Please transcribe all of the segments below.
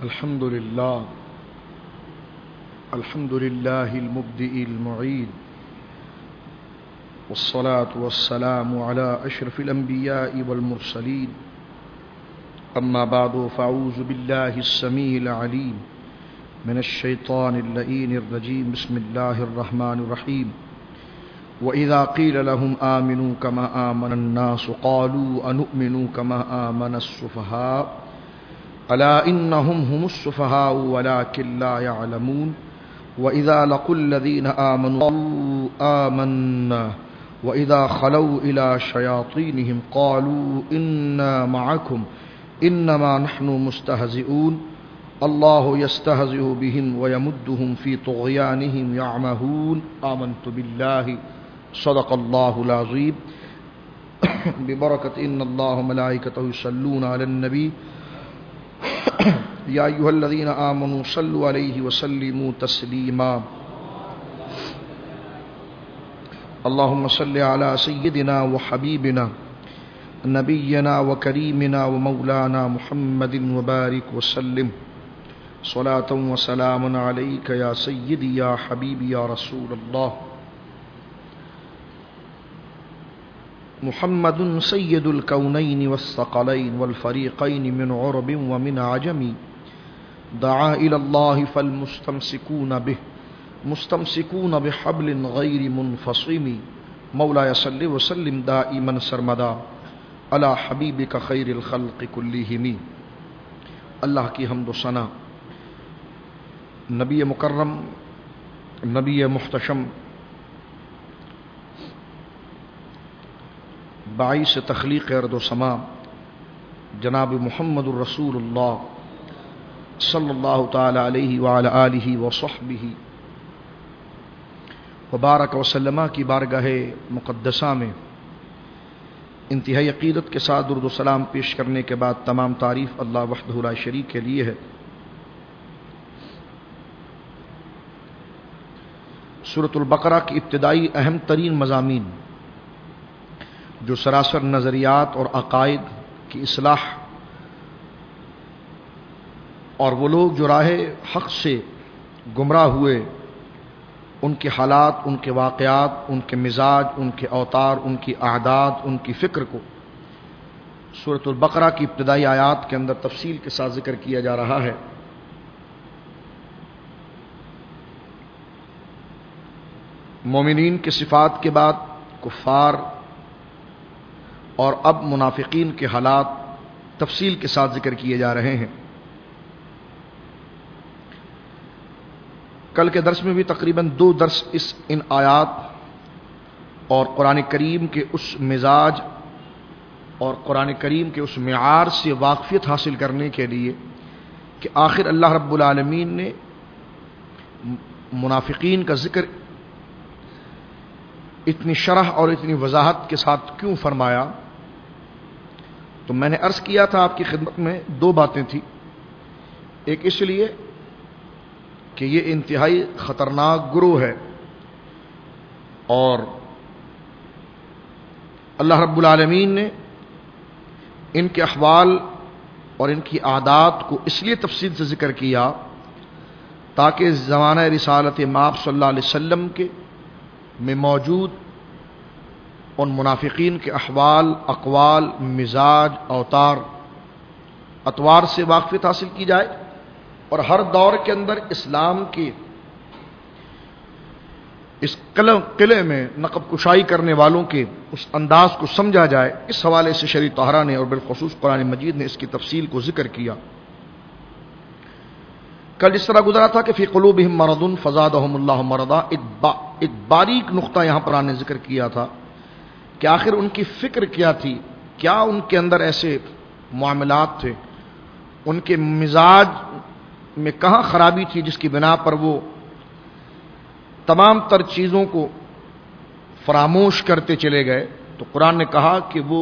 الحمد لله المبدئ المعيد والصلاة والسلام على أشرف الأنبياء والمرسلين أما بعد فأعوذ بالله السميع العليم من الشيطان اللئيم الرجيم بسم الله الرحمن الرحيم وإذا قيل لهم آمنوا كما آمن الناس قالوا أنؤمن كما آمن السفهاء ألا إنهم هم السفهاء ولكن لا يعلمون وإذا لقوا الذين آمنوا قالوا آمنا وإذا خلوا إلى شياطينهم قالوا إنا معكم إنما نحن مستهزئون الله يستهزئ بهم ويمدهم في طغيانهم يعمهون آمنت بالله صدق الله العظيم ببركة إن الله وملائكته يصلون على النبي يا أيها الذين آمنوا صلوا عليه وسلموا تسليما اللهم صل على سيدنا وحبيبنا نبينا وكريمنا ومولانا محمد وبارك وسلم صلاة وسلام عليك يا سيدي يا حبيبي يا رسول الله محمد سيد الكونين والثقلين والفريقين من عرب ومن عجم دعا إلى الله فالمستمسكون به مستمسكون بحبل غير منفصم مولاي صل وسلم دائما سرمدا على حبيبك خير الخلق كلهم. اللہ کی حمد و ثنا نبی مکرم نبی محتشم باعث تخلیق ارض و سما جناب محمد الرسول اللہ صلی اللہ تعالی علیہ وعلی آلہ وصحبہ وبارک وسلم کی بارگاہ مقدسہ میں انتہائی عقیدت کے ساتھ درود و سلام پیش کرنے کے بعد تمام تعریف اللہ وحدہ لا شریک کے لیے ہے. سورۃ البقرہ کی ابتدائی اہم ترین مضامین جو سراسر نظریات اور عقائد کی اصلاح اور وہ لوگ جو راہ حق سے گمراہ ہوئے ان کے حالات، ان کے واقعات، ان کے مزاج، ان کے اوتار، ان کی عادات، ان کی فکر کو سورۃ البقرہ کی ابتدائی آیات کے اندر تفصیل کے ساتھ ذکر کیا جا رہا ہے. مومنین کے صفات کے بعد کفار اور اب منافقین کے حالات تفصیل کے ساتھ ذکر کیے جا رہے ہیں. کل کے درس میں بھی تقریباً 2 درس ان آیات اور قرآن کریم کے اس مزاج اور قرآن کریم کے اس معیار سے واقفیت حاصل کرنے کے لیے کہ آخر اللہ رب العالمین نے منافقین کا ذکر اتنی شرح اور اتنی وضاحت کے ساتھ کیوں فرمایا. تو میں نے عرض کیا تھا آپ کی خدمت میں 2 باتیں تھیں. ایک اس لیے کہ یہ انتہائی خطرناک گروہ ہے اور اللہ رب العالمین نے ان کے احوال اور ان کی عادات کو اس لیے تفصیل سے ذکر کیا تاکہ زمانہ رسالت مآب صلی اللہ علیہ وسلم کے میں موجود ان منافقین کے احوال، اقوال، مزاج، اوتار، اطوار سے واقفیت حاصل کی جائے اور ہر دور کے اندر اسلام کے اس قلعے میں نقب کشائی کرنے والوں کے اس انداز کو سمجھا جائے. اس حوالے سے شریعت طاہرہ نے اور بالخصوص قرآن مجید نے اس کی تفصیل کو ذکر کیا. کل اس طرح گزرا تھا کہ فی قلوبہم مرض فزادہم اللہ مرضا. ایک باریک نقطہ یہاں پر آنے ذکر کیا تھا کہ آخر ان کی فکر کیا تھی، کیا ان کے اندر ایسے معاملات تھے، ان کے مزاج میں کہاں خرابی تھی جس کی بنا پر وہ تمام تر چیزوں کو فراموش کرتے چلے گئے. تو قرآن نے کہا کہ وہ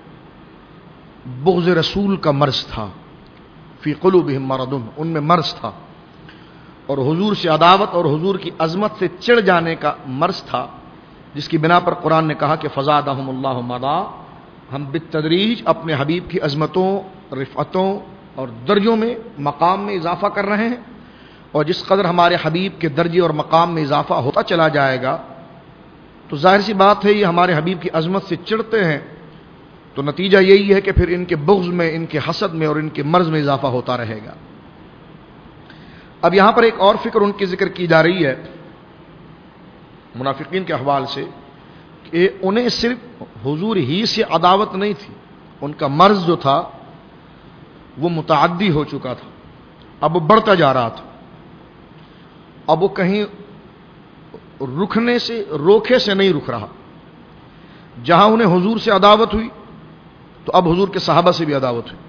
بغض رسول کا مرض تھا. فی قلوبہم مرض، ان میں مرض تھا اور حضور سے عداوت اور حضور کی عظمت سے چڑھ جانے کا مرض تھا جس کی بنا پر قرآن نے کہا کہ فزادہم اللہ مرضا، ہم بالتدریج اپنے حبیب کی عظمتوں، رفعتوں، اور درجوں میں مقام میں اضافہ کر رہے ہیں، اور جس قدر ہمارے حبیب کے درجے اور مقام میں اضافہ ہوتا چلا جائے گا تو ظاہر سی بات ہے یہ ہمارے حبیب کی عظمت سے چڑھتے ہیں، تو نتیجہ یہی ہے کہ پھر ان کے بغض میں، ان کے حسد میں اور ان کے مرض میں اضافہ ہوتا رہے گا۔ اب یہاں پر ایک اور فکر ان کی ذکر کی جا رہی ہے منافقین کے احوال سے، کہ انہیں صرف حضور ہی سے عداوت نہیں تھی، ان کا مرض جو تھا وہ متعدی ہو چکا تھا، اب وہ بڑھتا جا رہا تھا، اب وہ کہیں رکنے سے، روکے سے نہیں رک رہا۔ جہاں انہیں حضور سے عداوت ہوئی تو اب حضور کے صحابہ سے بھی عداوت ہوئی،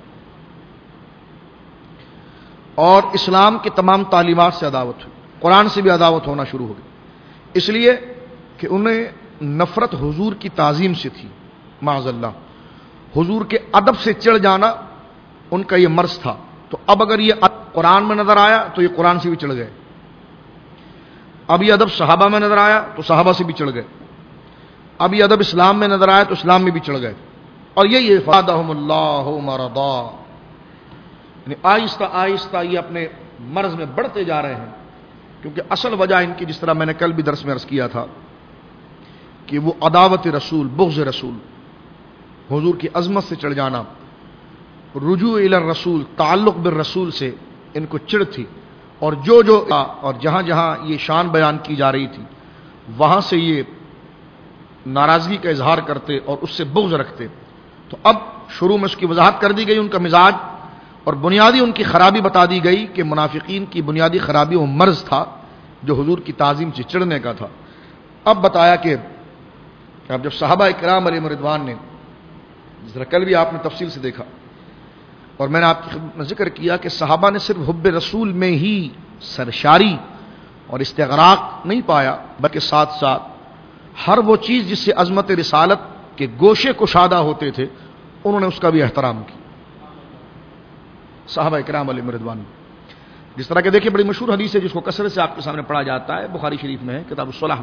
اور اسلام کی تمام تعلیمات سے عداوت ہوئی، قرآن سے بھی عداوت ہونا شروع ہو گئی، اس لیے کہ انہیں نفرت حضور کی تعظیم سے تھی، معاذ اللہ حضور کے ادب سے چڑھ جانا ان کا یہ مرض تھا۔ تو اب اگر یہ قرآن میں نظر آیا تو یہ قرآن سے بھی چڑھ گئے، اب یہ ادب صحابہ میں نظر آیا تو صحابہ سے بھی چڑھ گئے، اب یہ ادب اسلام میں نظر آیا تو اسلام میں بھی چڑھ گئے، اور یہی فادہم اللہ مرضا، یعنی آہستہ آہستہ یہ اپنے مرض میں بڑھتے جا رہے ہیں، کیونکہ اصل وجہ ان کی، جس طرح میں نے کل بھی درس میں عرض کیا تھا، کہ وہ عداوت رسول، بغض رسول، حضور کی عظمت سے چڑھ جانا، رجوع الی الرسول، تعلق بالرسول سے ان کو چڑھ تھی، اور اور جہاں جہاں یہ شان بیان کی جا رہی تھی وہاں سے یہ ناراضگی کا اظہار کرتے اور اس سے بغض رکھتے۔ تو اب شروع میں اس کی وضاحت کر دی گئی ان کا مزاج، اور بنیادی ان کی خرابی بتا دی گئی کہ منافقین کی بنیادی خرابی وہ مرض تھا جو حضور کی تعظیم سے چڑھنے کا تھا۔ اب بتایا کہ اب جب صحابہ کرام علیہم رضوان نے، جس طرح کل بھی آپ نے تفصیل سے دیکھا اور میں نے آپ کی خدمت میں ذکر کیا کہ صحابہ نے صرف حب رسول میں ہی سرشاری اور استغراق نہیں پایا، بلکہ ساتھ ساتھ ہر وہ چیز جس سے عظمت رسالت کے گوشے کشادہ ہوتے تھے انہوں نے اس کا بھی احترام کیا، صحابہ کرام علیہم رضوان۔ جس طرح کہ دیکھیں بڑی مشہور حدیث ہے جس کو کثرت سے آپ کے سامنے پڑھا جاتا ہے، بخاری شریف میں ہے کتاب الصلح،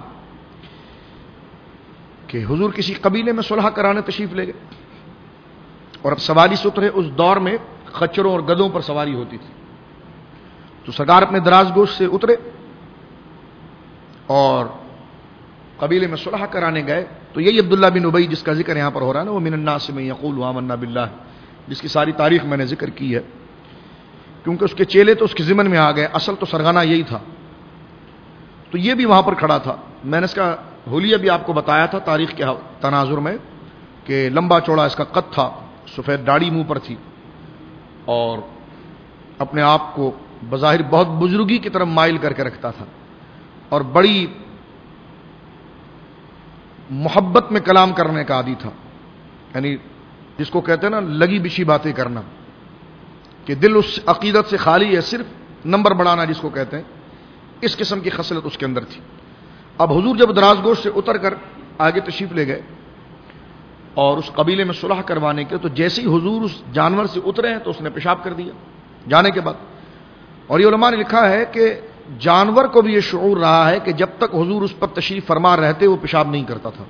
کہ حضور کسی قبیلے میں صلح کرانے تشریف لے گئے، اور اب سواری سے اترے، اس دور میں خچروں اور گدھوں پر سواری ہوتی تھی، تو سرکار اپنے دراز گوش سے اترے اور قبیلے میں صلح کرانے گئے، تو یہی عبداللہ بن ابی جس کا ذکر یہاں پر ہو رہا ہے نا، وہ من الناس من یقول آمنا باللہ، جس کی ساری تاریخ میں نے ذکر کی ہے، کیونکہ اس کے چیلے تو اس کے ضمن میں آ گئے، اصل تو سرغنہ یہی تھا، تو یہ بھی وہاں پر کھڑا تھا۔ میں نے اس کا حلیہ بھی آپ کو بتایا تھا تاریخ کے تناظر میں، کہ لمبا چوڑا اس کا قد تھا، سفید داڑھی منہ پر تھی، اور اپنے آپ کو بظاہر بہت بزرگی کی طرف مائل کر کے رکھتا تھا، اور بڑی محبت میں کلام کرنے کا عادی تھا، یعنی جس کو کہتے ہیں نا لگی بچھی باتیں کرنا، کہ دل اس عقیدت سے خالی ہے، صرف نمبر بڑھانا جس کو کہتے ہیں، اس قسم کی خصلت اس کے اندر تھی۔ اب حضور جب دراز گوش سے اتر کر آگے تشریف لے گئے اور اس قبیلے میں صلح کروانے کے، تو جیسے ہی حضور اس جانور سے اترے ہیں تو اس نے پیشاب کر دیا جانے کے بعد، اور یہ علماء نے لکھا ہے کہ جانور کو بھی یہ شعور رہا ہے کہ جب تک حضور اس پر تشریف فرما رہتے وہ پیشاب نہیں کرتا تھا،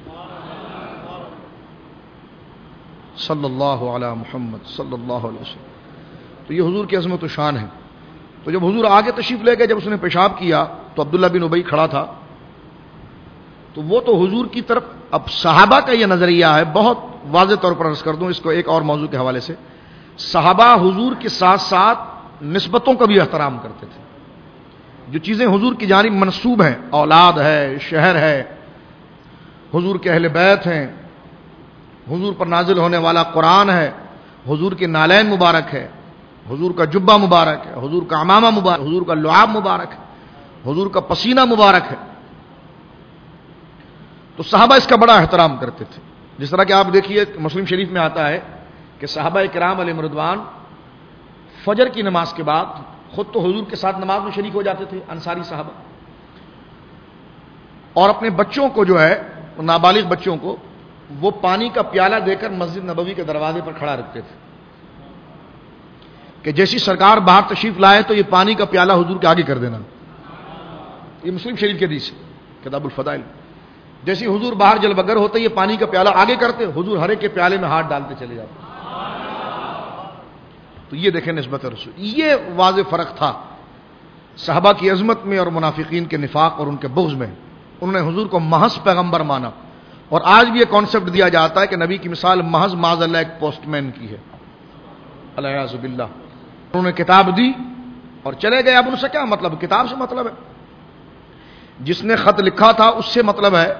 صلی اللہ علی محمد صلی اللہ علیہ وسلم۔ تو یہ حضور کی عظمت و شان ہے۔ تو جب حضور آگے تشریف لے گئے، جب اس نے پیشاب کیا تو عبداللہ بن ابی کھڑا تھا، تو وہ تو حضور کی طرف، اب صحابہ کا یہ نظریہ ہے، بہت واضح طور پر عرض کر دوں اس کو ایک اور موضوع کے حوالے سے، صحابہ حضور کے ساتھ ساتھ نسبتوں کا بھی احترام کرتے تھے، جو چیزیں حضور کی جانب منسوب ہیں، اولاد ہے، شہر ہے، حضور کے اہل بیت ہیں، حضور پر نازل ہونے والا قرآن ہے، حضور کے نالین مبارک ہے، حضور کا جبہ مبارک ہے، حضور کا عمامہ مبارک، حضور کا لعاب مبارک ہے، حضور کا پسینہ مبارک ہے، تو صحابہ اس کا بڑا احترام کرتے تھے۔ جس طرح کہ آپ دیکھیے مسلم شریف میں آتا ہے کہ صحابہ کرام علیہم رضوان فجر کی نماز کے بعد خود تو حضور کے ساتھ نماز میں شریک ہو جاتے تھے، انصاری صحابہ، اور اپنے بچوں کو جو ہے، نابالغ بچوں کو، وہ پانی کا پیالہ دے کر مسجد نبوی کے دروازے پر کھڑا رکھتے تھے، کہ جیسی سرکار باہر تشریف لائے تو یہ پانی کا پیالہ حضور کے آگے کر دینا۔ یہ مسلم شریف کے حدیث ہے، کتاب الفضائل۔ جیسی حضور باہر جل بگر ہوتے یہ پانی کا پیالہ آگے کرتے، حضور ہر ایک کے پیالے میں ہاتھ ڈالتے چلے جاتے۔ تو یہ دیکھیں نسبت رسول، یہ واضح فرق تھا صحابہ کی عظمت میں اور منافقین کے نفاق اور ان کے بغض میں. انہوں نے حضور کو محض پیغمبر مانا. اور آج بھی یہ کانسیپٹ دیا جاتا ہے کہ نبی کی مثال محض معاذ اللہ ایک پوسٹ مین کی ہے، الیاذ باللہ. انہوں نے کتاب دی اور چلے گئے. اب ان سے کیا مطلب؟ کتاب سے مطلب ہے. جس نے خط لکھا تھا اس سے مطلب ہے.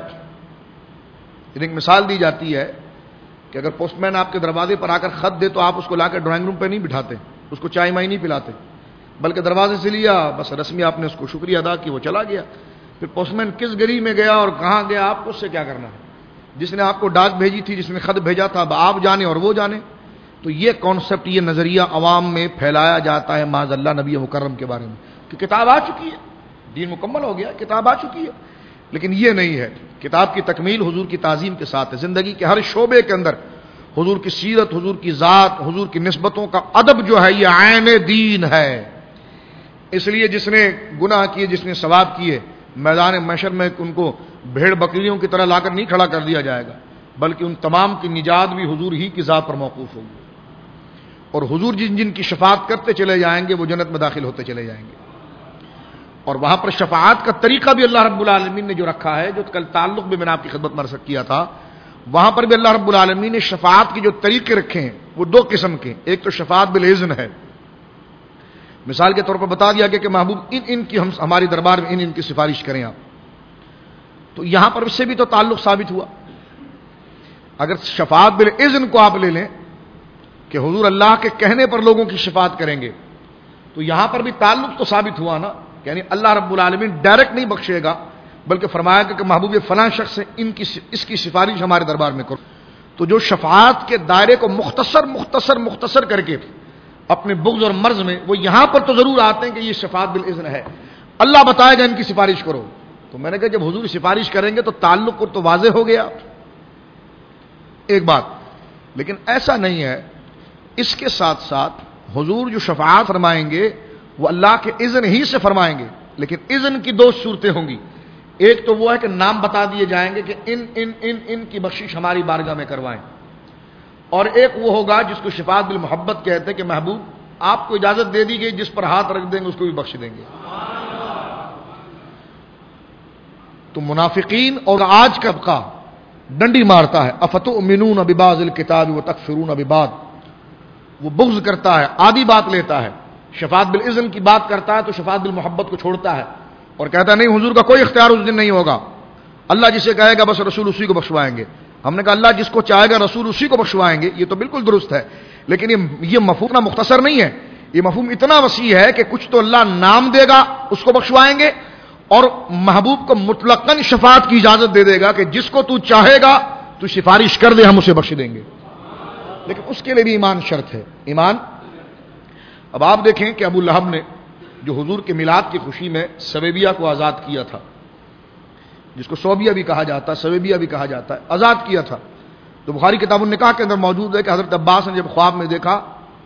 ایک مثال دی جاتی ہے کہ اگر پوسٹ مین آپ کے دروازے پر آ کر خط دے تو آپ اس کو لا کر ڈرائنگ روم پہ نہیں بٹھاتے، اس کو چائے مائی نہیں پلاتے، بلکہ دروازے سے لیا، بس رسمی آپ نے اس کو شکریہ ادا کی، وہ چلا گیا. پھر پوسٹ مین کس گلی میں گیا اور کہاں گیا آپ کو اس سے کیا کرنا ہے؟ جس نے آپ کو ڈاک بھیجی تھی، جس نے خط بھیجا تھا، اب آپ جانے اور وہ جانے. تو یہ کانسیپٹ، یہ نظریہ عوام میں پھیلایا جاتا ہے معاذ اللہ نبی مکرم کے بارے میں کہ کتاب آ چکی ہے، دین مکمل ہو گیا، کتاب آ چکی ہے. لیکن یہ نہیں ہے. کتاب کی تکمیل حضور کی تعظیم کے ساتھ ہے. زندگی کے ہر شعبے کے اندر حضور کی سیرت، حضور کی ذات، حضور کی نسبتوں کا ادب جو ہے یہ عین دین ہے. اس لیے جس نے گناہ کیے، جس نے ثواب کیے، میدان محشر میں ان کو بھیڑ بکریوں کی طرح لا کر نہیں کھڑا کر دیا جائے گا، بلکہ ان تمام کی نجات بھی حضور ہی کی ذات پر موقوف ہوگی. اور حضور جن جن کی شفاعت کرتے چلے جائیں گے وہ جنت میں داخل ہوتے چلے جائیں گے. اور وہاں پر شفاعت کا طریقہ بھی اللہ رب العالمین نے جو رکھا ہے، جو کل تعلق بھی میں نے آپ کی خدمت میں عرض کیا تھا، وہاں پر بھی اللہ رب العالمین نے شفاعت کے جو طریقے رکھے ہیں وہ دو قسم کے. ایک تو شفاعت بالاذن ہے. مثال کے طور پر بتا دیا گیا کہ محبوب ان کی ہماری دربار میں ان کی سفارش کریں آپ. تو یہاں پر اس سے بھی تو تعلق ثابت ہوا. اگر شفاعت بالاذن کو آپ لے لیں کہ حضور اللہ کے کہنے پر لوگوں کی شفاعت کریں گے، تو یہاں پر بھی تعلق تو ثابت ہوا نا. یعنی اللہ رب العالمین ڈائریکٹ نہیں بخشے گا، بلکہ فرمایا کہ محبوب فلاں شخص ہے، اس کی سفارش ہمارے دربار میں کرو. تو جو شفاعت کے دائرے کو مختصر کر کے اپنے بغض اور مرض میں، وہ یہاں پر تو ضرور آتے ہیں کہ یہ شفاعت بالاذن ہے، اللہ بتائے گا ان کی سفارش کرو. تو میں نے کہا جب حضور سفارش کریں گے تو تعلق تو واضح ہو گیا ایک بات. لیکن ایسا نہیں ہے. اس کے ساتھ ساتھ حضور جو شفاعت فرمائیں گے وہ اللہ کے اذن ہی سے فرمائیں گے. لیکن اذن کی دو صورتیں ہوں گی. ایک تو وہ ہے کہ نام بتا دیے جائیں گے کہ ان کی بخشش ہماری بارگاہ میں کروائیں. اور ایک وہ ہوگا جس کو شفاعت بالمحبت کہتے ہیں کہ محبوب آپ کو اجازت دے دی گئی، جس پر ہاتھ رکھ دیں گے اس کو بھی بخش دیں گے. تو منافقین اور آج کا طبقہ ڈنڈی مارتا ہے. افتؤمنون ببعض الکتاب وتکفرون ببعض. وہ بغض کرتا ہے، آدھی بات لیتا ہے، شفاعت بالاذن کی بات کرتا ہے تو شفاعت بالمحبت کو چھوڑتا ہے اور کہتا ہے نہیں، حضور کا کوئی اختیار اس دن نہیں ہوگا، اللہ جسے کہے گا بس رسول اسی کو بخشوائیں گے. ہم نے کہا اللہ جس کو چاہے گا رسول اسی کو بخشوائیں گے. یہ تو بالکل درست ہے، لیکن یہ مفہوم مختصر نہیں ہے. یہ مفہوم اتنا وسیع ہے کہ کچھ تو اللہ نام دے گا اس کو بخشوائیں گے، اور محبوب کو مطلقاً شفاعت کی اجازت دے دے گا کہ جس کو تو چاہے گا تو سفارش کر دے، ہم اسے بخش دیں گے. لیکن اس کے لیے بھی ایمان شرط ہے. ایمان. اب آپ دیکھیں کہ ابو لہب نے جو حضور کے میلاد کی خوشی میں سویبیہ کو آزاد کیا تھا، جس کو صوبیہ بھی کہا جاتا ہے، سویبیہ بھی کہا جاتا ہے، آزاد کیا تھا. تو بخاری کتاب النکاح کے اندر موجود ہے کہ حضرت عباس نے جب خواب میں دیکھا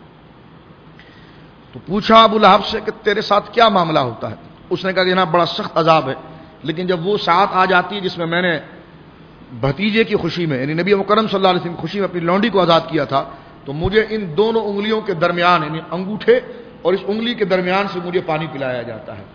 تو پوچھا ابو لہب سے کہ تیرے ساتھ کیا معاملہ ہوتا ہے. اس نے کہا کہ جناب بڑا سخت عذاب ہے، لیکن جب وہ ساتھ آ جاتی ہے جس میں میں نے بھتیجے کی خوشی میں، یعنی نبی مکرم صلی اللہ علیہ وسلم کی خوشی میں اپنی لونڈی کو آزاد کیا تھا، تو مجھے ان دونوں انگلیوں کے درمیان، یعنی انگوٹھے اور اس انگلی کے درمیان سے مجھے پانی پلایا جاتا ہے.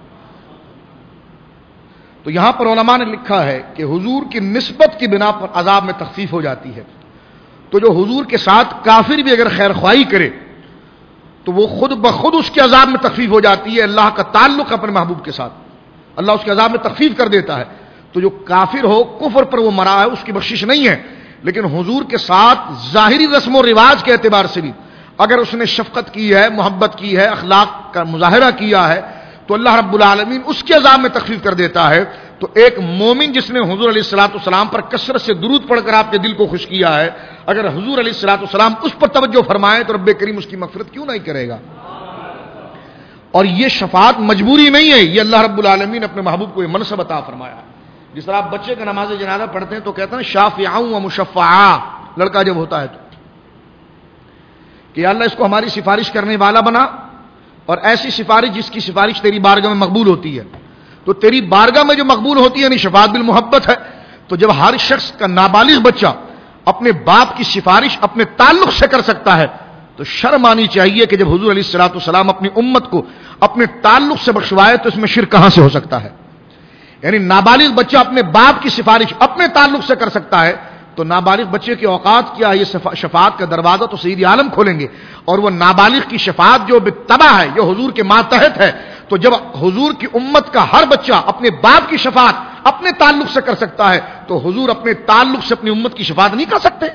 تو یہاں پر علماء نے لکھا ہے کہ حضور کی نسبت کی بنا پر عذاب میں تخفیف ہو جاتی ہے. تو جو حضور کے ساتھ کافر بھی اگر خیر خواہی کرے تو وہ خود بخود اس کے عذاب میں تخفیف ہو جاتی ہے. اللہ کا تعلق اپنے محبوب کے ساتھ، اللہ اس کے عذاب میں تخفیف کر دیتا ہے. تو جو کافر ہو، کفر پر وہ مرا ہے، اس کی بخشش نہیں ہے. لیکن حضور کے ساتھ ظاہری رسم و رواج کے اعتبار سے بھی اگر اس نے شفقت کی ہے، محبت کی ہے، اخلاق کا مظاہرہ کیا ہے، تو اللہ رب العالمین اس کے عذاب میں تخفیف کر دیتا ہے. تو ایک مومن جس نے حضور علیہ الصلوۃ والسلام پر کثرت سے درود پڑھ کر آپ کے دل کو خوش کیا ہے، اگر حضور علیہ الصلوۃ والسلام اس پر توجہ فرمائے تو رب کریم اس کی مغفرت کیوں نہیں کرے گا. اور یہ شفاعت مجبوری نہیں ہے، یہ اللہ رب العالمین اپنے محبوب کو یہ منصب عطا فرمایا ہے. جس طرح آپ بچے کا نماز جنازہ پڑھتے ہیں تو کہتے ہیں شافعا و مشفعا، لڑکا جب ہوتا ہے تو کہ اللہ اس کو ہماری سفارش کرنے والا بنا، اور ایسی سفارش جس کی سفارش تیری بارگاہ میں مقبول ہوتی ہے. تو تیری بارگاہ میں جو مقبول ہوتی ہے یعنی شفاعت بالمحبت ہے. تو جب ہر شخص کا نابالغ بچہ اپنے باپ کی سفارش اپنے تعلق سے کر سکتا ہے تو شرم آنی چاہیے کہ جب حضور علیہ الصلوۃ والسلام اپنی امت کو اپنے تعلق سے بخشوائے تو اس میں شرک کہاں سے ہو سکتا ہے؟ یعنی نابالغ بچہ اپنے باپ کی سفارش اپنے تعلق سے کر سکتا ہے، تو نابالغ بچے کی اوقات کیا ہے؟ یہ شفاعت کا دروازہ تو سید عالم کھولیں گے، اور وہ نابالغ کی شفاعت جو بالتبع ہے، جو حضور کے ماتحت ہے، تو جب حضور کی امت کا ہر بچہ اپنے باپ کی شفاعت اپنے تعلق سے کر سکتا ہے، تو حضور اپنے تعلق سے اپنی امت کی شفاعت نہیں کر سکتے؟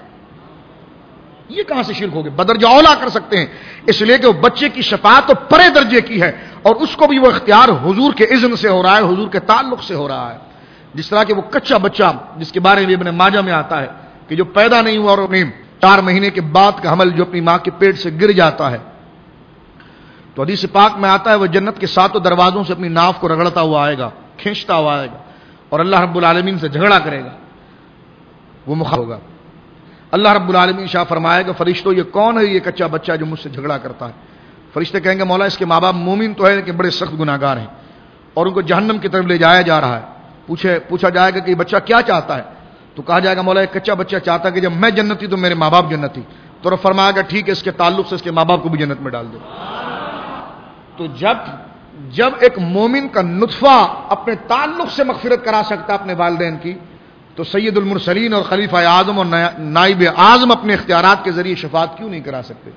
یہ کہاں سے شرک ہو گئے؟ بدرجہ اولا کر سکتے ہیں، اس لیے کہ وہ بچے کی شفاعت تو پرے درجے کی ہے، اور اس کو بھی وہ اختیار حضور کے اذن سے ہو رہا ہے، حضور کے تعلق سے ہو رہا ہے۔ جس طرح کہ وہ کچا بچہ جس کے بارے میں ابن ماجہ میں آتا ہے کہ جو پیدا نہیں ہوا اور اپنے 4 مہینے کے بعد کا حمل جو اپنی ماں کے پیٹ سے گر جاتا ہے، تو حدیث پاک میں آتا ہے وہ جنت کے 7 دروازوں سے اپنی ناف کو رگڑتا ہوا آئے گا، کھینچتا ہوا آئے گا، اور اللہ رب العالمین سے جھگڑا کرے گا، وہ مخاطب ہوگا۔ اللہ رب العالمین شاہ فرمائے گا فرشتوں یہ کون ہے یہ کچا بچہ جو مجھ سے جھگڑا کرتا ہے؟ فرشتے کہیں گے مولا اس کے ماں باپ مومن تو ہے لیکن بڑے سخت گناہگار ہیں، اور ان کو جہنم کی طرف لے جایا جا رہا ہے۔ پوچھا جائے گا کہ یہ بچہ کیا چاہتا ہے؟ تو کہا جائے گا مولا ایک کچا بچہ چاہتا ہے کہ جب میں جنتی تو میرے ماں باپ جنتی، تو رب فرمایا گا ٹھیک ہے اس کے تعلق سے اس کے ماں باپ کو بھی جنت میں ڈال دو۔ تو جب ایک مومن کا نطفہ اپنے تعلق سے مغفرت کرا سکتا ہے اپنے والدین کی، تو سید المرسلین اور خلیفہ اعظم اور نائب اعظم اپنے اختیارات کے ذریعے شفاعت کیوں نہیں کرا سکتے؟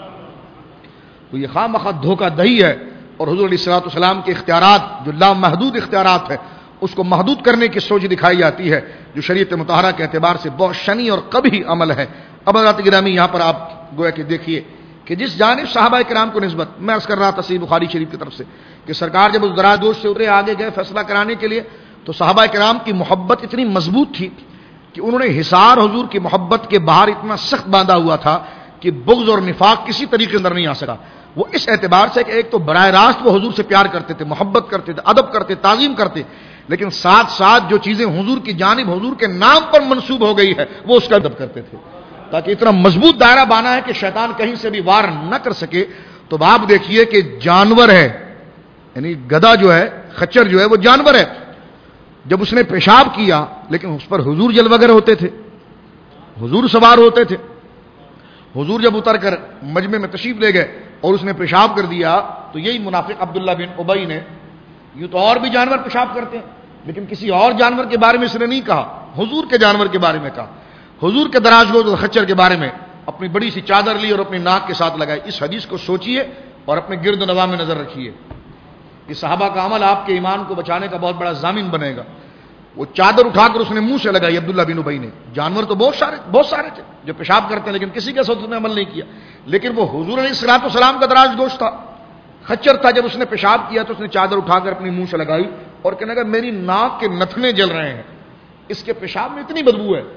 تو یہ خواہ مخواہ دھوکہ دہی ہے، اور حضور علیہ الصلوۃ والسلام کے اختیارات جو لامحدود اختیارات ہے اس کو محدود کرنے کی سوچ دکھائی جاتی ہے، جو شریعت مطہرہ کے اعتبار سے بہت شنی اور قبیح عمل ہے۔ اب حضرات گرامی یہاں پر آپ گویا کہ دیکھیے کہ جس جانب صحابہ کرام کو نسبت میں عرض کر رہا تھا صحیح بخاری شریف کی طرف سے کہ سرکار جب اس دراز دوش سے اترے آگے گئے فیصلہ کرانے کے لیے، تو صحابہ کرام کی محبت اتنی مضبوط تھی کہ انہوں نے حصار حضور کی محبت کے باہر اتنا سخت باندھا ہوا تھا کہ بغض اور نفاق کسی طریقے اندر نہیں آ سکا۔ وہ اس اعتبار سے کہ ایک تو براہ راست وہ حضور سے پیار کرتے تھے، محبت کرتے تھے، ادب کرتے، تعظیم کرتے، لیکن ساتھ ساتھ جو چیزیں حضور کی جانب حضور کے نام پر منسوب ہو گئی ہے وہ اس کا ادب کرتے تھے، تاکہ اتنا مضبوط دائرہ بانا ہے کہ شیطان کہیں سے بھی وار نہ کر سکے۔ تو آپ دیکھیے کہ جانور ہے، یعنی گدھا جو ہے، خچر جو ہے وہ جانور ہے، جب اس نے پیشاب کیا لیکن اس پر حضور جلوگر ہوتے تھے، حضور سوار ہوتے تھے۔ حضور جب اتر کر مجمع میں تشریف لے گئے اور اس نے پیشاب کر دیا تو یہی منافق عبداللہ بن ابی نے، یوں تو اور بھی جانور پیشاب کرتے ہیں لیکن کسی اور جانور کے بارے میں اس نے نہیں کہا، حضور کے جانور کے بارے میں کہا۔ حضور کے دراز گوش خچر کے بارے میں اپنی بڑی سی چادر لی اور اپنی ناک کے ساتھ لگائی۔ اس حدیث کو سوچئے اور اپنے گرد و نواح میں نظر رکھیے کہ صحابہ کا عمل آپ کے ایمان کو بچانے کا بہت بڑا ضامن بنے گا۔ وہ چادر اٹھا کر اس نے منہ سے لگائی عبداللہ بن ابی نے۔ جانور تو بہت سارے تھے جو پیشاب کرتے ہیں لیکن کسی کے ساتھ اس نے عمل نہیں کیا، لیکن وہ حضور علیہ الصلوۃ والسلام کا دراز گوش تھا، خچر تھا۔ جب اس نے پیشاب کیا تو اس نے چادر اٹھا کر اپنے منہ سے لگائی اور کہنے لگا میری ناک کے نتنے جل رہے ہیں، اس کے پیشاب میں اتنی بدبو ہے،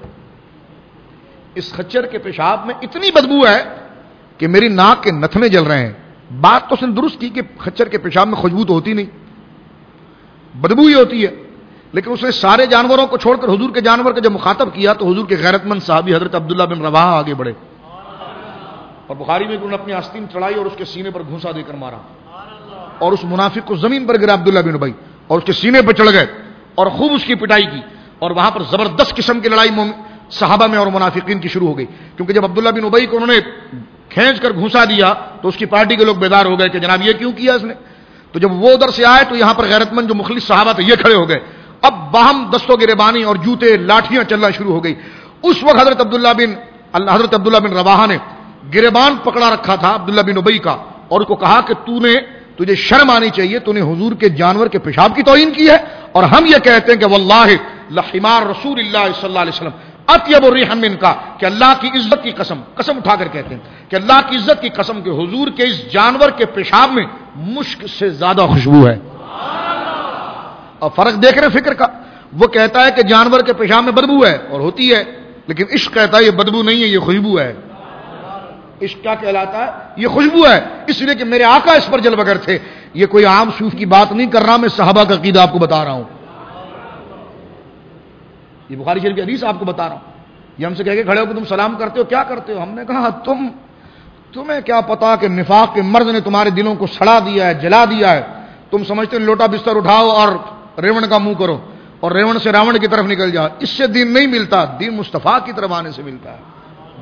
اس خچر کے پیشاب میں اتنی بدبو ہے کہ میری ناک کے نتنے جل رہے ہیں۔ بات تو اس نے درست کی کہ خچر کے پیشاب میں خوشبو تو ہوتی نہیں، بدبو ہی ہوتی ہے، لیکن اس نے سارے جانوروں کو چھوڑ کر حضور کے جانور کو جب مخاطب کیا تو حضور کے غیرت مند صحابی حضرت عبداللہ بن رواحہ آگے بڑھے اور بخاری میں انہوں نے اپنی آستین چڑھائی اور اس کے سینے پر گھونسا دے کر مارا اور اس منافق کو زمین پر گرا عبداللہ بن ابی اور اس کے سینے پر چڑھ گئے اور خوب اس کی پٹائی کی، اور وہاں پر زبردست قسم کی لڑائی صحابہ میں اور منافقین کی شروع ہو گئی، کیونکہ جب عبداللہ بن ابی کو انہوں نے کھینچ کر گھونسا دیا تو اس کی پارٹی کے لوگ بیدار ہو گئے کہ جناب یہ کیوں کیا اس نے۔ تو جب وہ ادھر سے آئے تو یہاں پر غیرت مند جو مخلص صحابہ تھے یہ کھڑے ہو گئے، اب باہم دستوں گریبانی اور جوتے لاٹھیاں چلنا شروع ہو گئی۔ اس وقت حضرت عبداللہ بن رواحہ نے گریبان پکڑا رکھا تھا عبداللہ بن ابی کا اور اس کو کہا کہ تجھے شرم آنی چاہیے، تو نے حضور کے جانور کے پیشاب کی توہین کی ہے، اور ہم یہ کہتے ہیں کہ واللہ لحمار رسول اللہ صلی اللہ علیہ وسلم اطیب الریح من کا، کہ اللہ کی عزت کی قسم اٹھا کر کہتے ہیں کہ اللہ کی عزت کی قسم کہ حضور کے اس جانور کے پیشاب میں مشک سے زیادہ خوشبو ہے۔ اور فرق دیکھ رہے فکر کا، وہ کہتا ہے کہ جانور کے پیشاب میں بدبو ہے اور ہوتی ہے، لیکن عشق کہتا ہے یہ بدبو نہیں ہے، یہ خوشبو ہے۔ عشق کیا کہلاتا ہے؟ یہ خوشبو ہے، اس لیے کہ میرے آقا اس پر جلوگر تھے۔ یہ کوئی عام صوف کی بات نہیں کر رہا، میں صحابہ کا عقیدہ آپ کو بتا رہا ہوں، یہ بخاری شریف کی حدیث آپ کو بتا رہا ہوں۔ یہ ہم سے کہہ کے کھڑے ہو کہ تم سلام کرتے ہو، کیا کرتے ہو؟ ہم نے کہا تمہیں کیا پتا کہ نفاق کے مرض نے تمہارے دلوں کو سڑا دیا ہے، جلا دیا ہے۔ تم سمجھتے لوٹا بستر اٹھاؤ اور ریوڑ کا منہ کرو اور ریوڑ سے راوڑ کی طرف نکل جاؤ، اس سے دین نہیں ملتا، دین مصطفیٰ کی طرف آنے سے ملتا ہے۔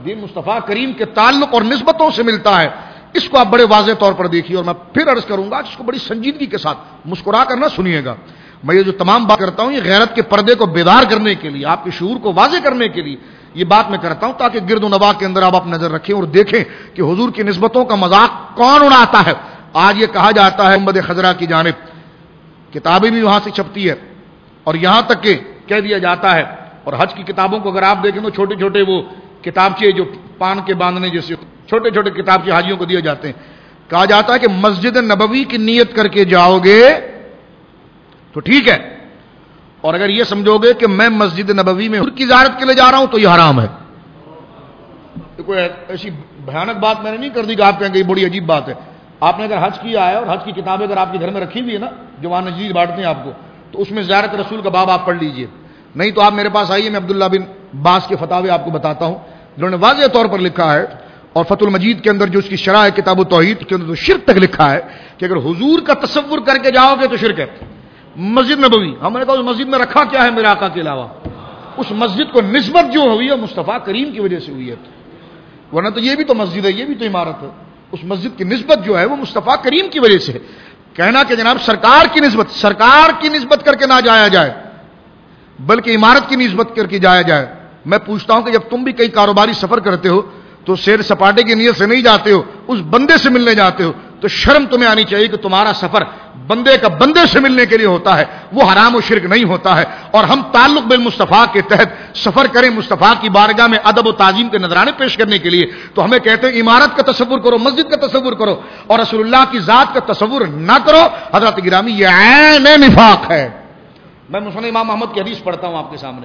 دین مصطفیٰ کریم کے تعلق اور نسبتوں سے ملتا ہے، اس کو آپ بڑے واضح طور پر دیکھیے. اور میں پھر عرض کروں گا اس کو بڑی سنجیدگی کے ساتھ مسکرا کر نہ سنیے گا. میں یہ جو تمام بات کرتا ہوں یہ غیرت کے پردے کو بیدار کرنے کے لیے، آپ کے شعور کو واضح کرنے کے لیے یہ بات میں کرتا ہوں، تاکہ گرد و نواح کے اندر آپ نظر رکھیں اور دیکھیں کہ حضور کی نسبتوں کا مذاق کون اڑاتا ہے. آج یہ کہا جاتا ہے گنبد خضرا کی جانب، کتابیں بھی وہاں سے چھپتی ہے، اور یہاں تک کہ کہہ دیا جاتا ہے، اور حج کی کتابوں کو اگر آپ دیکھیں تو چھوٹے چھوٹے وہ کتابچے جو پان کے باندھنے جیسے چھوٹے چھوٹے کتابچے حاجیوں کو دیے جاتے ہیں، کہا جاتا ہے کہ مسجد نبوی کی نیت کر کے جاؤ گے تو ٹھیک ہے، اور اگر یہ سمجھو گے کہ میں مسجد نبوی میں حضور کی زیارت کے لیے جا رہا ہوں تو یہ حرام ہے. کوئی ایسی بھیانک بات میں نے نہیں کر دی کہ آپ کہیں گے یہ بڑی عجیب بات ہے. آپ نے اگر حج کیا ہے اور حج کی کتابیں اگر آپ کے گھر میں رکھی ہوئی ہے نا، جو وہاں نجید بانٹتے ہیں آپ کو، تو اس میں زیارت رسول کا باب آپ پڑھ لیجئے. نہیں تو آپ میرے پاس آئیے، میں عبداللہ بن باز کے فتاوی آپ کو بتاتا ہوں جنہوں نے واضح طور پر لکھا ہے، اور فتح المجید کے اندر جو اس کی شرح ہے کتاب التوحید کے اندر تو شرک تک لکھا ہے کہ اگر حضور کا تصور کر کے جاؤ گے تو شرک ہے. مسجد نبوی، ہم نے کہا اس مسجد میں رکھا کیا ہے میرے آقا کے علاوہ؟ اس مسجد کو نسبت جو ہوئی ہے مصطفیٰ کریم کی وجہ سے ہوئی ہے، ورنہ تو یہ بھی تو مسجد ہے، یہ بھی تو عمارت ہے. اس مسجد کی نسبت جو ہے وہ مصطفیٰ کریم کی وجہ سے. کہنا کہ جناب سرکار کی نسبت کر کے نہ جایا جائے بلکہ عمارت کی نسبت کر کے جایا جائے. میں پوچھتا ہوں کہ جب تم بھی کئی کاروباری سفر کرتے ہو تو سیر سپاٹے کی نیت سے نہیں جاتے ہو، اس بندے سے ملنے جاتے ہو، تو شرم تمہیں آنی چاہیے کہ تمہارا سفر بندے کا بندے سے ملنے کے لیے ہوتا ہے، وہ حرام و شرک نہیں ہوتا ہے. اور ہم تعلق بالمصطفیٰ کے تحت سفر کریں مصطفیٰ کی بارگاہ میں ادب و تعظیم کے نذرانے پیش کرنے کے لیے، تو ہمیں کہتے ہیں عمارت کا تصور کرو، مسجد کا تصور کرو اور رسول اللہ کی ذات کا تصور نہ کرو. حضرت گرامی یہ عین نفاق ہے. میں مسند امام احمد کی حدیث پڑھتا ہوں آپ کے سامنے.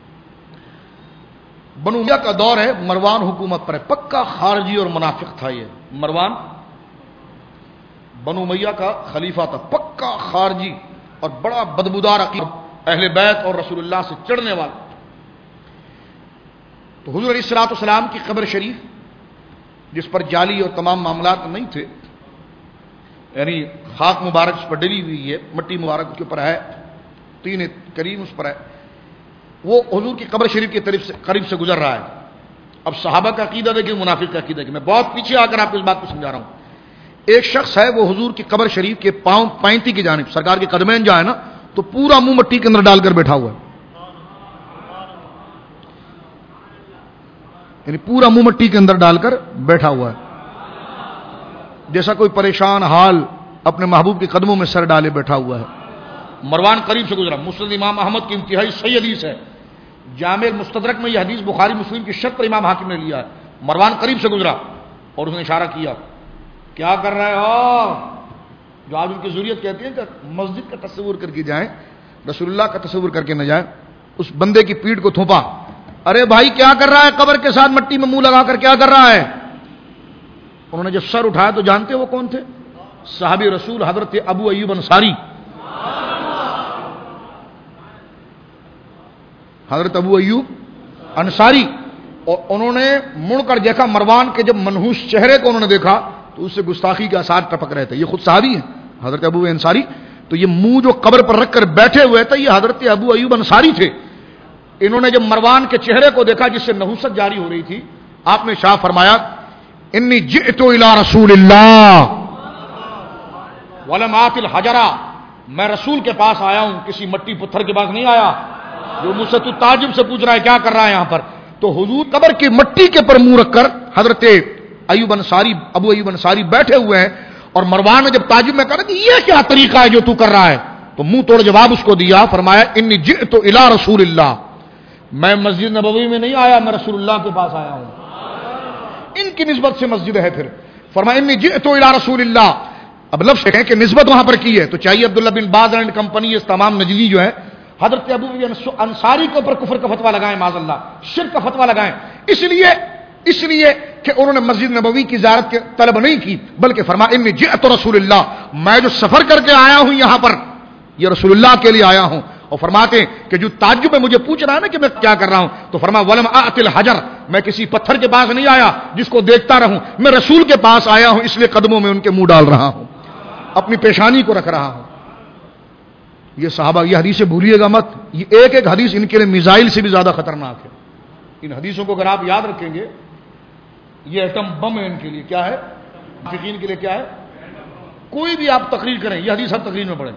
بنو امیہ کا دور ہے، مروان حکومت پر ہے، پکا خارجی اور منافق تھا. یہ مروان بنو امیہ کا خلیفہ تھا، پکا خارجی اور بڑا بدبودار عقیدہ، اہل بیت اور رسول اللہ سے چڑھنے والا. تو حضور علیہ الصلوۃ والسلام کی قبر شریف جس پر جالی اور تمام معاملات نہیں تھے، یعنی خاک مبارک اس پر ڈلی ہوئی ہے، مٹی مبارک کے اوپر ہے، تین کریم اس پر ہے، وہ حضور کی قبر شریف کے قریب سے گزر رہا ہے. اب صحابہ کا عقیدہ دیکھیں، منافق کا عقیدہ دیکھیں. میں بہت پیچھے آ کر آپ کو اس بات کو سمجھا رہا ہوں. ایک شخص ہے وہ حضور کی قبر شریف کے پاؤں پینتی کی جانب، سرکار کے قدمین جو ہے نا، تو پورا منہ مٹی کے اندر ڈال کر بیٹھا ہوا ہے، یعنی پورا منہ مٹی کے اندر ڈال کر بیٹھا ہوا ہے، جیسا کوئی پریشان حال اپنے محبوب کے قدموں میں سر ڈالے بیٹھا ہوا ہے. مروان قریب سے گزرا. مسند امام احمد کی انتہائی صحیح حدیث ہے، جامع المستدرک میں یہ حدیث بخاری مسلم کی شرط پر امام حاکم نے لیا ہے. مروان قریب سے گزرا اور اس نے اشارہ کیا، کیا کر رہے ہو؟ جو آج ان کی ضروریت کہتے ہیں کہ مسجد کا تصور کر کے جائیں، رسول اللہ کا تصور کر کے نہ جائیں. اس بندے کی پیٹھ کو تھوپا. ارے بھائی کیا کر رہا ہے؟ قبر کے ساتھ مٹی میں منہ لگا کر کیا کر رہا ہے؟ انہوں نے جب سر اٹھایا تو جانتے وہ کون تھے؟ صحابی رسول حضرت ابو ایوب انصاری. حضرت ابو ایوب انصاری. اور انہوں نے مڑ کر دیکھا مروان کے جب منحوس چہرے کو انہوں نے دیکھا تو اس سے گستاخی کے آثار ٹپک رہے تھے. یہ خود صحابی ہیں حضرت ابو انصاری. تو یہ منہ جو قبر پر رکھ کر بیٹھے ہوئے تھے یہ حضرت ابو ایوب انصاری تھے. انہوں نے جب مروان کے چہرے کو دیکھا جس سے نحوست جاری ہو رہی تھی، آپ نے شاہ فرمایا انی جئت الی رسول اللہ ولم آت الحجرہ، میں رسول کے پاس آیا ہوں، کسی مٹی پتھر کے پاس نہیں آیا. جو مجھ سے تو تعجب سے پوچھ رہا ہے کیا کر رہا ہے یہاں پر، تو حضور قبر کی مٹی کے پر منہ رکھ کر حضرت ایوب انصاری ابو ایوب انصاری بیٹھے ہوئے ہیں. اور مروان نے جب تعجب میں کہا کہ یہ کیا طریقہ ہے جو تو کر رہا ہے، تو منہ توڑ جواب اس کو دیا. فرمایا انی جئت الی رسول اللہ، میں مسجد نبوی میں نہیں آیا، میں رسول اللہ کے پاس آیا ہوں. ان کی نسبت سے مسجد ہے. پھر فرمایا انی جئت الی رسول اللہ. اب لفظ ہے کہ نسبت وہاں پر کی ہے تو چاہیے عبداللہ بن باز اینڈ کمپنی اس تمام نجلی جو ہے حضرت ابو انصاری کے اوپر کفر کا فتویٰ لگائیں، معاذ اللہ شرک کا فتویٰ لگائیں، اس لیے کہ انہوں نے مسجد نبوی کی زیارت کے طلب نہیں کی، بلکہ فرمایا انی جئت رسول اللہ، میں جو سفر کر کے آیا ہوں یہاں پر یہ رسول اللہ کے لیے آیا ہوں. اور فرماتے ہیں کہ جو تعجب میں مجھے پوچھ رہا ہے نا کہ میں کیا کر رہا ہوں، تو فرمایا ولم آت الحجر، میں کسی پتھر کے پاس نہیں آیا جس کو دیکھتا رہوں، میں رسول کے پاس آیا ہوں، اس لیے قدموں میں ان کے منہ ڈال رہا ہوں، اپنی پیشانی کو رکھ رہا ہوں. یہ صحابہ یہ حدیثیں بھولیے گا مت، یہ ایک ایک حدیث ان کے لیے میزائل سے بھی زیادہ خطرناک ہے. ان حدیثوں کو اگر آپ یاد رکھیں گے یہ ایٹم بم ہے ان کے لیے. کیا ہے؟ منافقین کے لیے کیا ہے؟ کوئی بھی آپ تقریر کریں، یہ حدیث ہر تقریر میں پڑھیں،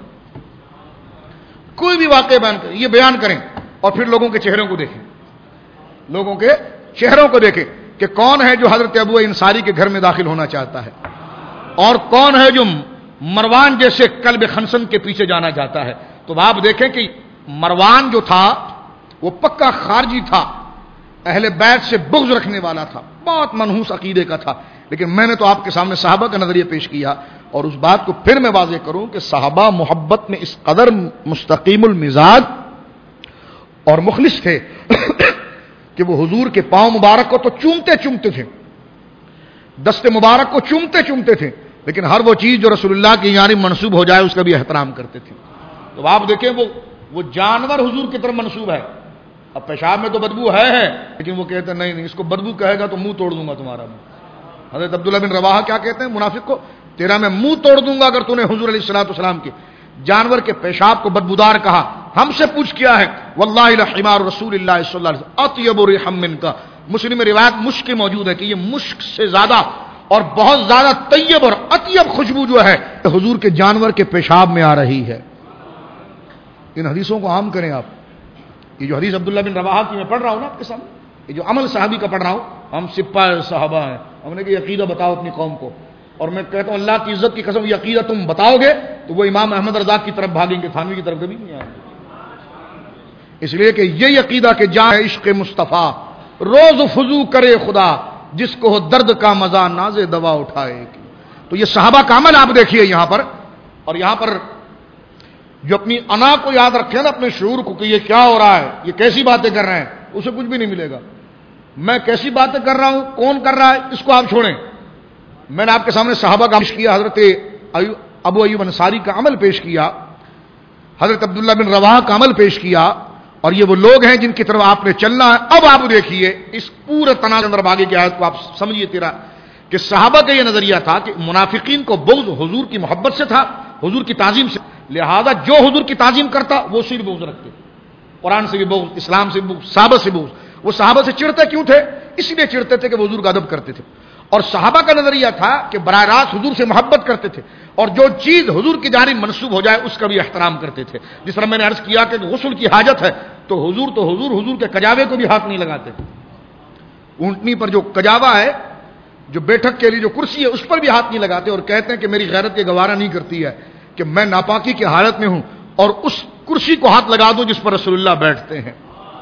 کوئی بھی واقعہ بیان کریں، یہ بیان کریں اور پھر لوگوں کے چہروں کو دیکھیں، لوگوں کے چہروں کو دیکھیں کہ کون ہے جو حضرت ابو انصاری کے گھر میں داخل ہونا چاہتا ہے اور کون ہے جو مروان جیسے کلب خنسن کے پیچھے جانا چاہتا ہے. تو آپ دیکھیں کہ مروان جو تھا وہ پکا خارجی تھا، اہل بیت سے بغض رکھنے والا تھا، بہت منحوس عقیدے کا تھا. لیکن میں نے تو آپ کے سامنے صحابہ کا نظریہ پیش کیا، اور اس بات کو پھر میں واضح کروں کہ صحابہ محبت میں اس قدر مستقیم المزاج اور مخلص تھے کہ وہ حضور کے پاؤں مبارک کو تو چومتے چومتے تھے، دست مبارک کو چومتے چومتے تھے، لیکن ہر وہ چیز جو رسول اللہ کی جانب منسوب ہو جائے اس کا بھی احترام کرتے تھے. تو آپ دیکھیں وہ جانور حضور کی طرف منسوب ہے. اب پیشاب میں تو بدبو ہے لیکن وہ کہتے ہیں نہیں اس کو بدبو کہے گا تو منہ توڑ دوں گا تمہارا. حضرت عبداللہ بن رواحہ کیا کہتے ہیں منافق کو؟ تیرا میں منہ توڑ دوں گا اگر تو نے حضور علیہ الصلوۃ والسلام کے جانور کے پیشاب کو بدبودار کہا. ہم سے پوچھ کیا ہے؟ واللہ لحمار رسول اللہ صلی اللہ علیہ وسلم اطیب رحم منک. مسلم میں روایت مشک کے موجود ہے کہ یہ مشک سے زیادہ اور بہت زیادہ طیب اور اطیب خوشبو جو ہے حضور کے جانور کے پیشاب میں آ رہی ہے. ان حدیثوں کو عام کریں آپ. یہ جو حدیث عبداللہ بن رواحہ کی میں پڑھ رہا ہوں نا آپ کے سامنے، یہ جو عمل صحابی کا پڑھ رہا ہوں، ہم سپاہ صحابہ ہیں، ہم نے کہ عقیدہ بتاؤ اپنی قوم کو، اور میں کہتا ہوں اللہ کی عزت کی قسم یہ عقیدہ تم بتاؤ گے تو وہ امام احمد رضا کی طرف بھاگیں گے، تھانوی کی طرف کبھی نہیں آئیں گے. اس لیے کہ یہ عقیدہ کہ جان عشق مصطفیٰ روز فضو کرے خدا، جس کو ہو درد کا مزہ ناز دوا اٹھائے. تو یہ صحابہ کا عمل آپ دیکھیے یہاں پر، اور یہاں پر جو اپنی انا کو یاد رکھے نا، اپنے شعور کو کہ یہ کیا ہو رہا ہے، یہ کیسی باتیں کر رہے ہیں، اسے کچھ بھی نہیں ملے گا. میں کیسی باتیں کر رہا ہوں، کون کر رہا ہے، اس کو آپ چھوڑیں. میں نے آپ کے سامنے صحابہ کا پیش کیا، حضرت ابو ایوب انصاری کا عمل پیش کیا، حضرت عبداللہ بن رواحہ کا عمل پیش کیا، اور یہ وہ لوگ ہیں جن کی طرف آپ نے چلنا ہے. اب آپ دیکھیے اس پورے تناظر اندر آگے کی آیت کو آپ سمجھیے تیرا کہ صحابہ کا یہ نظریہ تھا کہ منافقین کو بغض حضور کی محبت سے تھا، حضور کی تعظیم سے، لہذا جو حضور کی تعظیم کرتا وہ صرف بغض رکھتے. قرآن سے بھی بغض، اسلام سے بھی بغض، صحابہ سے بغض. وہ صحابہ سے چڑھتے کیوں تھے؟ اس لیے چڑھتے تھے کہ وہ حضور کا ادب کرتے تھے. اور صحابہ کا نظریہ تھا کہ براہ راست حضور سے محبت کرتے تھے، اور جو چیز حضور کی جانب منسوب ہو جائے اس کا بھی احترام کرتے تھے. جس طرح میں نے عرض کیا کہ غسل کی حاجت ہے تو حضور کے کجاوے کو بھی ہاتھ نہیں لگاتے. اونٹنی پر جو کجاوا ہے، جو بیٹھک کے لیے جو کرسی ہے، اس پر بھی ہاتھ نہیں لگاتے، اور کہتے ہیں کہ میری غیرت یہ گوارا نہیں کرتی ہے کہ میں ناپاکی کی حالت میں ہوں اور اس کرسی کو ہاتھ لگا دوں جس پر رسول اللہ بیٹھتے ہیں.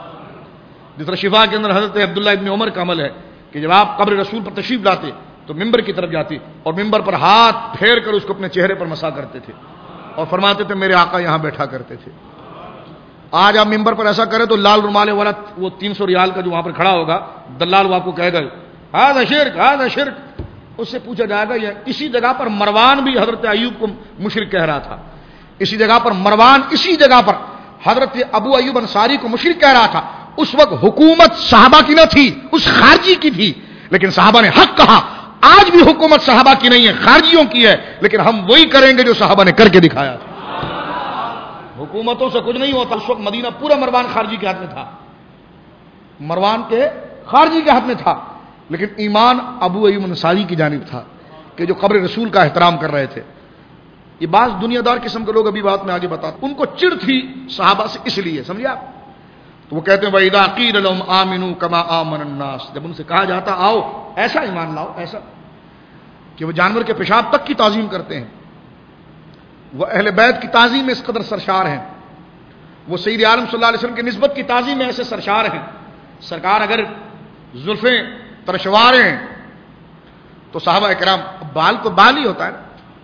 جس طرح شفا کے اندر حضرت عبداللہ ابن عمر کا عمل ہے کہ جب آپ قبر رسول پر تشریف لاتے تو ممبر کی طرف جاتے اور ممبر پر ہاتھ پھیر کر اس کو اپنے چہرے پر مسا کرتے تھے اور فرماتے تھے میرے آقا یہاں بیٹھا کرتے تھے. آج آپ ممبر پر ایسا کریں تو لال رومال والا وہ 300 ریال کا جو وہاں پر کھڑا ہوگا دلال وہ آپ کو کہے گا ہذا شرک ہذا شرک. اس سے پوچھا جائے گا یہ اسی جگہ پر مروان بھی حضرت ایوب کو مشرک کہہ رہا تھا، اسی جگہ پر مروان اسی جگہ پر حضرت ابو ایوب انصاری کو مشرک کہہ رہا تھا. اس وقت حکومت صحابہ کی نہ تھی، اس خارجی کی تھی، لیکن صحابہ نے حق کہا. آج بھی حکومت صحابہ کی نہیں ہے، خارجیوں کی ہے، لیکن ہم وہی کریں گے جو صحابہ نے کر کے دکھایا تھا. حکومتوں سے کچھ نہیں ہوتا. اس وقت مدینہ پورا مروان خارجی کے ہاتھ میں تھا، مروان کے خارجی کے ہاتھ میں تھا، لیکن ایمان ابو ایوب انصاری کی جانب تھا کہ جو قبر رسول کا احترام کر رہے تھے. یہ بعض دنیا دار قسم کے لوگ ابھی بات میں آگے بتاتے، ان کو چڑ تھی صحابہ سے اس لیے، سمجھے آپ. تو وہ کہتے ہیں وَإِذَا قِيلَ لَهُمْ آمِنُوا كَمَا آمَنَ النَّاسُ، جب ان سے کہا جاتا آؤ ایسا ایمان لاؤ، ایسا کہ وہ جانور کے پیشاب تک کی تعظیم کرتے ہیں. وہ اہل بیت کی تعظیم میں اس قدر سرشار ہیں، وہ سید عالم صلی اللہ علیہ وسلم کی نسبت کی تعظیم میں ایسے سرشار ہیں. سرکار اگر زلفیں ترشواریں ہیں تو صحابہ اکرام، بال تو بال ہی ہوتا ہے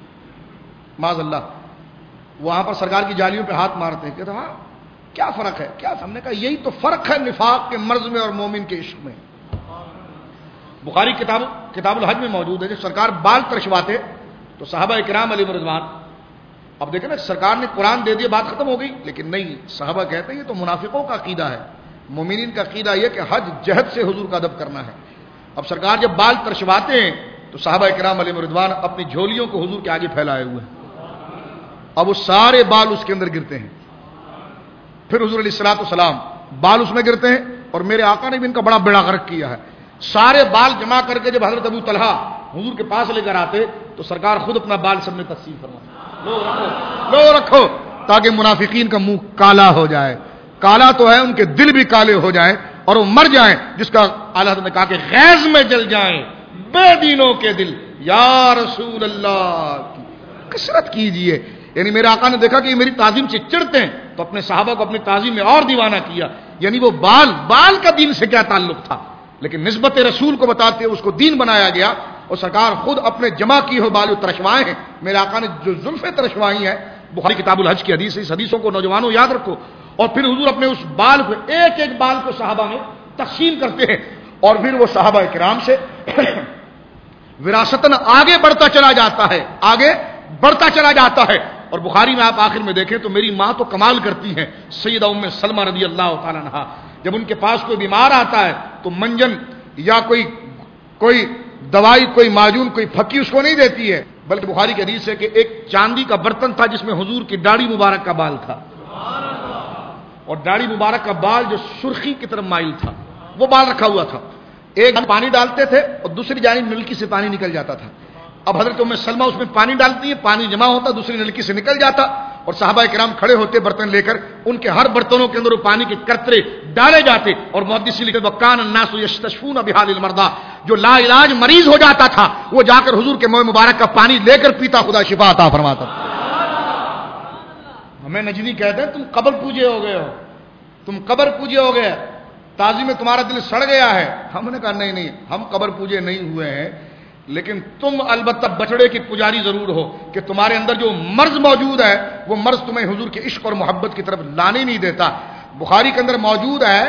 معاذ اللہ، وہاں پر سرکار کی جالیوں پہ ہاتھ مارتے ہیں. کہتے ہیں ہاں کیا فرق ہے، کیا؟ ہم نے کہا یہی تو فرق ہے نفاق کے مرض میں اور مومن کے عشق میں. بخاری کتاب الحج میں موجود ہے، جب سرکار بال ترشواتے تو صحابہ اکرام علیہ رضوان، اب دیکھیں نا سرکار نے قرآن دے دیا بات ختم ہو گئی، لیکن نہیں، صحابہ کہتے ہیں یہ تو منافقوں کا عقیدہ ہے. مومنین کا عقیدہ یہ کہ حج جہد سے حضور کا ادب کرنا ہے. اب سرکار جب بال ترشواتے ہیں تو صحابہ اکرام علیہ رضوان اپنی جھولیوں کو حضور کے آگے پھیلائے ہوئے ہیں، اب وہ سارے بال اس کے اندر گرتے ہیں. پھر حضور علیہ الصلوۃ والسلام بال اس میں گرتے ہیں، اور میرے آقا نے بھی ان کا بڑا بیڑا غرق کیا ہے. سارے بال جمع کر کے جب حضرت ابو طلحہ حضور کے پاس لے کر آتے تو سرکار خود اپنا بال سب میں تقسیم فرماتے، لو رکھو تاکہ منافقین کا منہ کالا ہو جائے. کالا تو ہے، ان کے دل بھی کالے ہو جائیں اور وہ مر جائیں، جس کا اعلیٰ حضرت نے کہا کہ غیظ میں جل جائیں بے دینوں کے دل. یا رسول اللہ کی کثرت کیجئے. یعنی میرے آقا نے دیکھا کہ یہ میری تعظیم سے چڑھتے ہیں تو اپنے صحابہ کو اپنی تعظیم میں اور دیوانہ کیا. یعنی وہ بال کا دین سے کیا تعلق تھا، لیکن نسبت رسول کو بتاتے اس کو دین بنایا گیا. اور سرکار خود اپنے جمع کیے ہوئے بال ترشوائے ہیں. میرے آقا نے جو زلفیں ترشوائی ہیں، بخاری کتاب الحج کی حدیث ہے، اس حدیثوں کو نوجوانوں یاد رکھو. اور پھر حضور اپنے اس بال کو ایک ایک بال کو صحابہ میں تقسیم کرتے ہیں اور پھر وہ صحابہ کرام سے وراثتاً آگے بڑھتا چلا جاتا ہے، آگے بڑھتا چلا جاتا ہے. اور بخاری میں آپ آخر میں دیکھیں تو میری ماں تو کمال کرتی ہیں، سیدہ ام سلمہ رضی اللہ تعالیٰ عنہا. جب ان کے پاس کوئی بیمار آتا ہے تو منجن یا کوئی دوائی، کوئی معجون، کوئی پھکی اس کو نہیں دیتی ہے، بلکہ بخاری کی حدیث ہے کہ ایک چاندی کا برتن تھا جس میں حضور کی داڑھی مبارک کا بال تھا، اور داڑھی مبارک کا بال جو سرخی کی طرف مائل تھا وہ بال رکھا ہوا تھا. ایک پانی ڈالتے تھے اور دوسری جانب نلکی سے پانی نکل جاتا تھا. اب حضرت ام سلمہ اس میں پانی ڈالتی ہے، پانی جمع ہوتا، دوسری نلکی سے نکل جاتا اور صحابہ کرام کھڑے ہوتے برتن لے کر، ان کے ہر برتنوں کے اندر وہ پانی کے قطرے ڈالے جاتے. اور محدثین لکھتے وکان الناس یستشفون بحال المرضى، جو لا علاج مریض ہو جاتا تھا وہ جا کر حضور کے منہ مبارک کا پانی لے کر پیتا، خدا شفا عطا فرماتا. ہمیں نجدی کہتے ہیں تم قبر پوجے ہو گئے ہو، تم قبر پوجے ہو گئے، تعظیم میں تمہارا دل سڑ گیا ہے. ہم نے کہا نہیں، ہم قبر پوجے نہیں ہوئے ہیں، لیکن تم البتہ بچڑے کی پجاری ضرور ہو کہ تمہارے اندر جو مرض موجود ہے وہ مرض تمہیں حضور کے عشق اور محبت کی طرف لانے نہیں دیتا. بخاری کے اندر موجود ہے،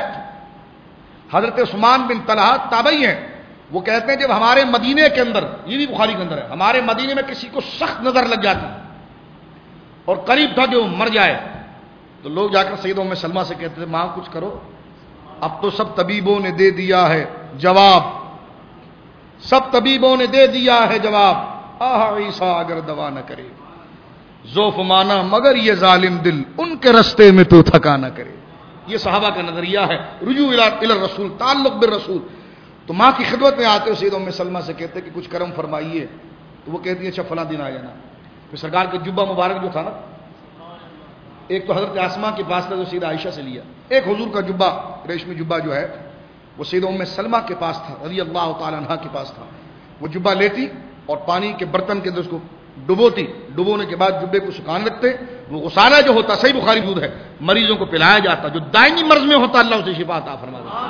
حضرت عثمان بن طلحہ تابعی ہیں، وہ کہتے ہیں جب ہمارے مدینے کے اندر، یہ بھی بخاری کے اندر ہے، ہمارے مدینے میں کسی کو سخت نظر لگ جاتی اور قریب تھا کہ وہ مر جائے تو لوگ جا کر سیدہ ام سلمہ سے کہتے تھے ماں کچھ کرو، اب تو سب طبیبوں نے دے دیا ہے جواب، سب طبیبوں نے دے دیا ہے جواب، آہ عیسیٰ اگر دوا نہ کرے ذوف مانا مگر یہ ظالم دل ان کے رستے میں تو تھکا نہ کرے. یہ صحابہ کا نظریہ ہے، رجوع الی الرسول، تعلق بالرسول. تو ماں کی خدمت میں آتے ہو سیدہ ام سلمہ سے کہتے کہ کچھ کرم فرمائیے، تو وہ کہتی ہے اچھا فلاں دن آ جانا. پھر سرکار کے جبہ مبارک جو تھا نا، ایک تو حضرت آسماء کے پاس تھا جو سیدہ عائشہ سے لیا، ایک حضور کا جبہ، ریشمی جبہ جو ہے وہ سیدہ ام سلمہ کے پاس تھا رضی اللہ تعالی عنہا کے پاس تھا. وہ جبہ لیتی اور پانی کے برتن کے اندر اس کو ڈبوتی، ڈبونے کے بعد جبے کو سکھانے رکھتے. وہ غسالہ جو ہوتا، صحیح بخاری موجود ہے، مریضوں کو پلایا جاتا، جو دائمی مرض میں ہوتا اللہ اسے شفا عطا فرما دیتا.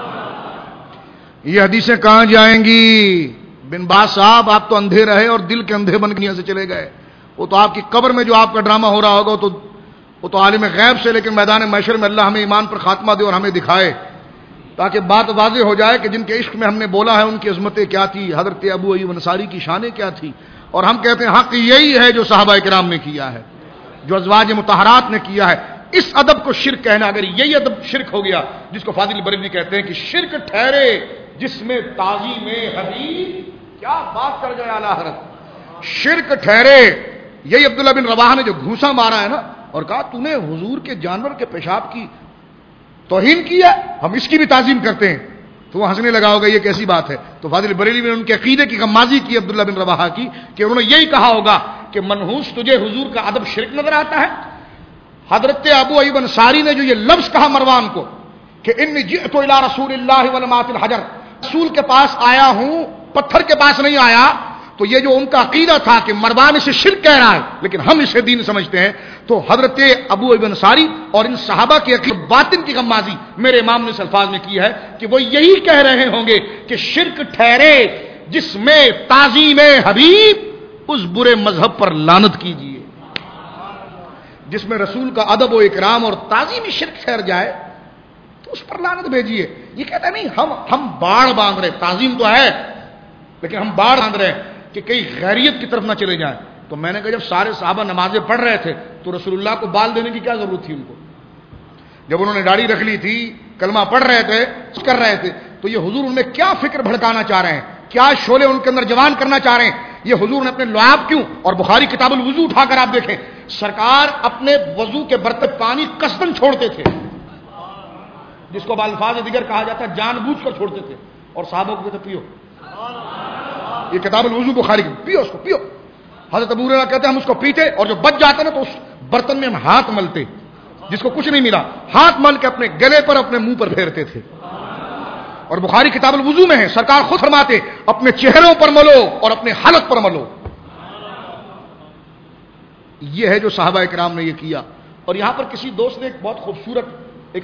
یہ حدیثیں کہاں جائیں گی؟ بن باز صاحب آپ تو اندھے رہے اور دل کے اندھے بن کے یہاں سے چلے گئے. وہ تو آپ کی قبر میں جو آپ کا ڈرامہ ہو رہا ہوگا وہ تو عالم غیب سے، لیکن میدان محشر میں اللہ ہمیں ایمان پر خاتمہ دے اور ہمیں دکھائے تاکہ بات واضح ہو جائے کہ جن کے عشق میں ہم نے بولا ہے ان کی عظمتیں کیا تھی، حضرت ابو ایوب انصاری کی شانیں کیا تھی. اور ہم کہتے ہیں حق یہی ہے جو صحابہ کرام نے کیا ہے، جو ازواج مطہرات نے کیا ہے. اس ادب کو شرک کہنا، اگر یہی ادب شرک ہو گیا جس کو فاضل بریلوی کہتے ہیں کہ شرک ٹھہرے جس میں تعظیم حبیب، کیا بات کر گئے اعلیٰ حضرت، شرک ٹھہرے. یہی عبداللہ بن رواحہ نے جو گھوسا مارا ہے نا اور کہا تو نے حضور کے جانور کے پیشاب کی توہین کیا، ہم اس کی بھی تعظیم کرتے ہیں، تو وہ ہنسنے لگا ہوگا یہ کیسی بات ہے. تو فاضل بریلوی نے ان کے عقیدے کی غمازی کی عبداللہ بن رواحہ کی کہ انہوں نے یہی کہا ہوگا کہ منحوس تجھے حضور کا ادب شرک نظر آتا ہے. حضرت ابو ایوب انصاری نے جو یہ لفظ کہا مروان کو کہ انی جئت الی رسول اللہ ولمات الحجر، رسول کے پاس آیا ہوں پتھر کے پاس نہیں آیا، تو یہ جو ان کا عقیدہ تھا کہ مروان اسے شرک کہہ رہا ہے لیکن ہم اسے دین سمجھتے ہیں، تو حضرت ابو ایوب انصاری اور ان صحابہ کی عقیدہ باطن کی غمازی میرے امام نے اس الفاظ میں کی ہے کہ وہ یہی کہہ رہے ہوں گے کہ شرک ٹھہرے جس میں تعظیم حبیب، اس برے مذہب پر لعنت کیجیے جس میں رسول کا ادب و اکرام اور تعظیم شرک ٹھہر جائے تو اس پر لعنت بھیجیے. یہ کہتا نہیں ہم باڑ باندھ رہے، تعظیم تو ہے لیکن ہم باڑ باندھ رہے ہیں کہ کئی غیریت کی طرف نہ چلے جائیں. تو میں نے کہا جب سارے صحابہ نمازیں پڑھ رہے تھے تو رسول اللہ کو بال دینے کی کیا ضرورت تھی ان کو؟ جب انہوں نے داڑھی رکھ لی تھی، کلمہ پڑھ رہے تھے، کر رہے تھے، تو یہ حضور ان میں کیا فکر بھڑکانا چاہ رہے ہیں، کیا شعلے ان کے اندر جوان کرنا چاہ رہے ہیں؟ یہ حضور نے اپنے لعاب کیوں؟ اور بخاری کتاب الوضو اٹھا کر آپ دیکھیں، سرکار اپنے وضو کے برتن پانی قصدن چھوڑتے تھے، جس کو بالفاظ دیگر کہا جاتا ہے جان بوجھ کر چھوڑتے تھے. اور صحابہ کو کہتے پیو. یہ کتاب الوضو بخاری کی, پیو اس کو پیو. حضرت ابو ہریرہ کہتے ہیں ہم اس کو پیتے اور جو بچ جاتا نا تو اس برتن میں ہم ہاتھ ملتے, جس کو کچھ نہیں ملا ہاتھ مل کے اپنے گلے پر اپنے منہ پر پھیرتے تھے. اور بخاری کتاب الوضو میں ہے, سرکار خود فرماتے اپنے چہروں پر ملو اور اپنے حلق پر ملو. یہ ہے جو صحابہ کرام نے یہ کیا. اور یہاں پر کسی دوست نے ایک بہت خوبصورت ایک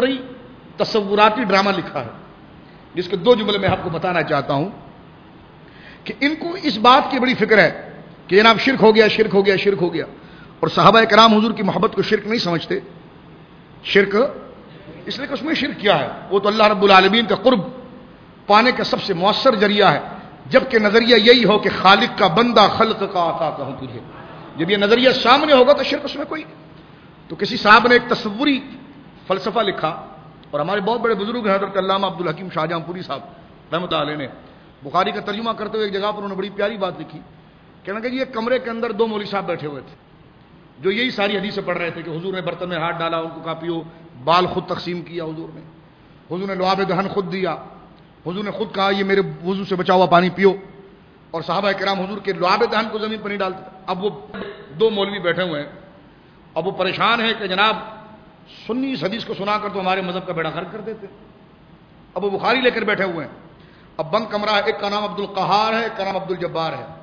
تصوراتی ڈرامہ لکھا ہے, جس کے 2 جملے میں آپ کو بتانا چاہتا ہوں کہ ان کو اس بات کی بڑی فکر ہے کہ جناب شرک ہو گیا, شرک ہو گیا, شرک ہو گیا. اور صحابہ کرام حضور کی محبت کو شرک نہیں سمجھتے. شرک اس لیے کہ اس میں شرک کیا ہے, وہ تو اللہ رب العالمین کا قرب پانے کا سب سے مؤثر ذریعہ ہے, جبکہ نظریہ یہی ہو کہ خالق کا بندہ خلق کا آقا کہوں تجھے. جب یہ نظریہ سامنے ہوگا تو شرک اس میں کوئی. تو کسی صاحب نے ایک تصوری فلسفہ لکھا, اور ہمارے بہت بڑے بزرگ ہیں حضرت علامہ عبدالحکیم شاہجہاں پوری صاحب رحمۃ اللہ علیہ نے بخاری کا ترجمہ کرتے ہوئے ایک جگہ پر انہوں نے بڑی پیاری بات لکھی. کہنا کہ یہ کمرے کے اندر 2 مولوی صاحب بیٹھے ہوئے تھے جو یہی ساری حدیثیں پڑھ رہے تھے کہ حضور نے برتن میں ہاتھ ڈالا, ان کو کہا پیو, بال خود تقسیم کیا حضور نے لعاب دہن خود دیا, حضور نے خود کہا یہ میرے وضو سے بچا ہوا پانی پیو. اور صحابہ کرام حضور کے لعاب دہن کو زمین پر نہیں ڈالتے. اب وہ 2 مولوی بیٹھے ہوئے ہیں, اب وہ پریشان ہے کہ جناب سنی اس حدیث کو سنا کر تو ہمارے مذہب کا بیڑا غرق کر دیتے. اب وہ بخاری لے کر بیٹھے ہوئے ہیں. اب بند کمرہ ہے, ایک کا نام عبد القہار ہے, ایک کا نام عبد الجبار ہے.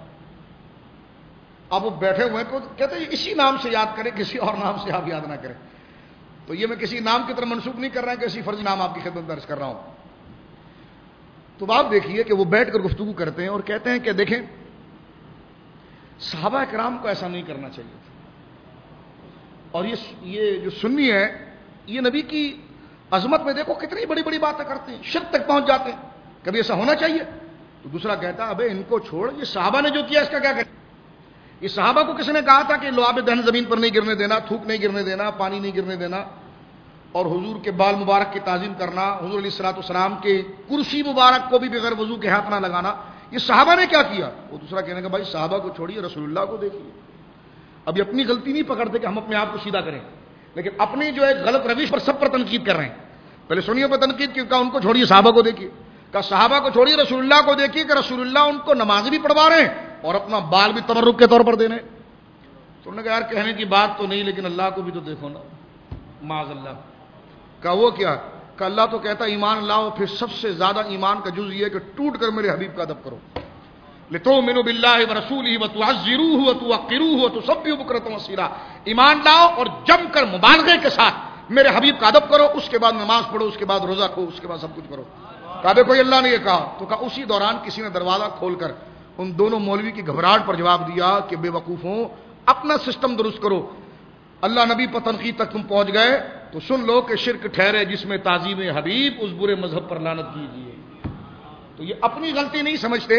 اب وہ بیٹھے ہوئے ہیں, کہتے ہیں اسی نام سے یاد کریں, کسی اور نام سے آپ یاد نہ کریں. تو یہ میں کسی نام کی طرف منسوخ نہیں کر رہا, کسی فرض نام آپ کی خدمت درج کر رہا ہوں. تو آپ دیکھیے کہ وہ بیٹھ کر گفتگو کرتے ہیں اور کہتے ہیں کہ دیکھیں صحابہ کرام کو ایسا نہیں کرنا چاہیے تھا, اور یہ جو سنی ہے یہ نبی کی عظمت میں دیکھو کتنی بڑی بڑی باتیں کرتے ہیں, شرک تک پہنچ جاتے ہیں, کبھی ایسا ہونا چاہیے. تو دوسرا کہتا ابے ان کو چھوڑ, یہ صحابہ نے جو کیا اس کا کیا کہتے. یہ صحابہ کو کس نے کہا تھا کہ لعاب دہن زمین پر نہیں گرنے دینا, تھوک نہیں گرنے دینا, پانی نہیں گرنے دینا, اور حضور کے بال مبارک کی تعظیم کرنا, حضور علیہ الصلوۃ والسلام کے کرسی مبارک کو بھی بغیر وضو کے ہاتھ نہ لگانا, یہ صحابہ نے کیا کیا. وہ دوسرا کہنے کا بھائی صحابہ کو چھوڑیے, رسول اللہ کو دیکھیے. ابھی اپنی غلطی نہیں پکڑتے کہ ہم اپنے آپ کو سیدھا کریں, لیکن اپنی جو ایک غلط روش پر سب پر تنقید کر رہے ہیں. پہلے سنیے پر تنقید کی, کہا ان کو چھوڑیے صحابہ کو دیکھیے, کہا صحابہ کو چھوڑیے رسول اللہ کو دیکھیے کہ رسول اللہ ان کو نماز بھی پڑھوا رہے ہیں اور اپنا بال بھی تبرک کے طور پر دے رہے ہیں. تو انہوں نے کہا یار کہنے کی بات تو نہیں, لیکن اللہ کو بھی تو دیکھو نا, معاذ اللہ. کہا وہ کیا, کہ اللہ تو کہتا ایمان لاؤ, پھر سب سے زیادہ ایمان کا جز یہ ہے کہ ٹوٹ کر میرے حبیب کا ادب کرو. لِتُؤْمِنُوا بِاللَّهِ وَرَسُولِهِ وَتُعَزِّرُوهُ وَتُوَقِّرُوهُ وَتُسَبِّحُوهُ بُكْرَةً وَأَصِيلًا. ایمان لاؤ اور جم کر مبالغے کے ساتھ میرے حبیب کا ادب کرو, اس کے بعد نماز پڑھو, اس کے بعد روزہ کھو, اس کے بعد سب کچھ کرو. کہا دیکھو یہ اللہ نے یہ کہا. تو کہا اسی دوران کسی نے دروازہ کھول کر ان دونوں مولوی کی گھبراہٹ پر جواب دیا کہ بے وقوفوں, اپنا سسٹم درست کرو. اللہ نبی پر تنقید تک تم پہنچ گئے تو سن لو کہ شرک ٹھہرے جس میں تعظیم حبیب, اس برے مذہب پر لعنت کیجیے. تو یہ اپنی غلطی نہیں سمجھتے,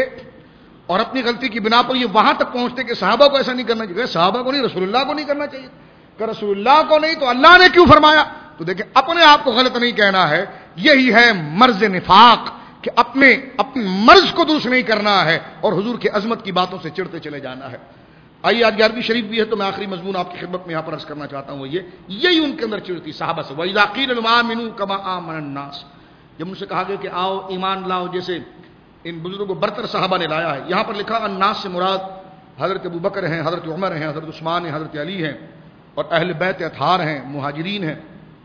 اور اپنی غلطی کی بنا پر یہ وہاں تک پہنچتے کہ صحابہ کو ایسا نہیں کرنا چاہیے. صحابہ کو نہیں, رسول اللہ کو نہیں کرنا چاہیے. کہ رسول اللہ کو نہیں تو اللہ نے کیوں فرمایا. تو دیکھیں اپنے آپ کو غلط نہیں کہنا ہے, یہی ہے مرض نفاق, کہ اپنے مرض کو درست نہیں کرنا ہے اور حضور کی عظمت کی باتوں سے چڑھتے چلے جانا ہے. آئیے آج 11ویں شریف بھی ہے, تو میں آخری مضمون آپ کی خدمت میں یہاں پر عرض کرنا چاہتا ہوں, وہ یہی ان کے اندر چڑھتی صحابہ سے. وَإِذَا قِيلَ لَهُمْ آمِنُوا كَمَا آمَنَ النَّاسُ, جب ان سے کہا گیا کہ آؤ ایمان لاؤ جیسے ان بزرگوں برتر صحابہ نے لایا ہے. یہاں پر لکھا الناس سے مراد حضرت ابو بکر ہیں, حضرت عمر ہیں, حضرت عثمان ہیں, حضرت علی ہیں, اور اہل بیت اطہار ہیں, مہاجرین ہیں,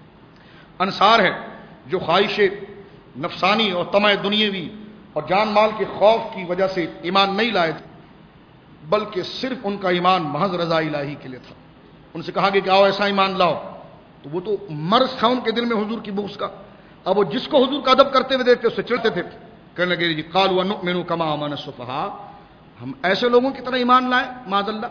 انصار ہیں, جو خواہش نفسانی اور طمع دنیاوی اور جان مال کے خوف کی وجہ سے ایمان نہیں لائے تھے, بلکہ صرف ان کا ایمان محض رضا الہی کے لیے تھا. ان سے کہا گیا کہ آؤ ایسا ایمان لاؤ, تو وہ تو مرض تھا ان کے دل میں حضور کی بغض کا. اب وہ جس کو حضور کا ادب کرتے ہوئے دیکھتے اس سے چڑھتے تھے, کہنے لگے جی قالوا نؤمن كما آمن السفهاء, ہم ایسے لوگوں کی طرح ایمان لائیں معاذ اللہ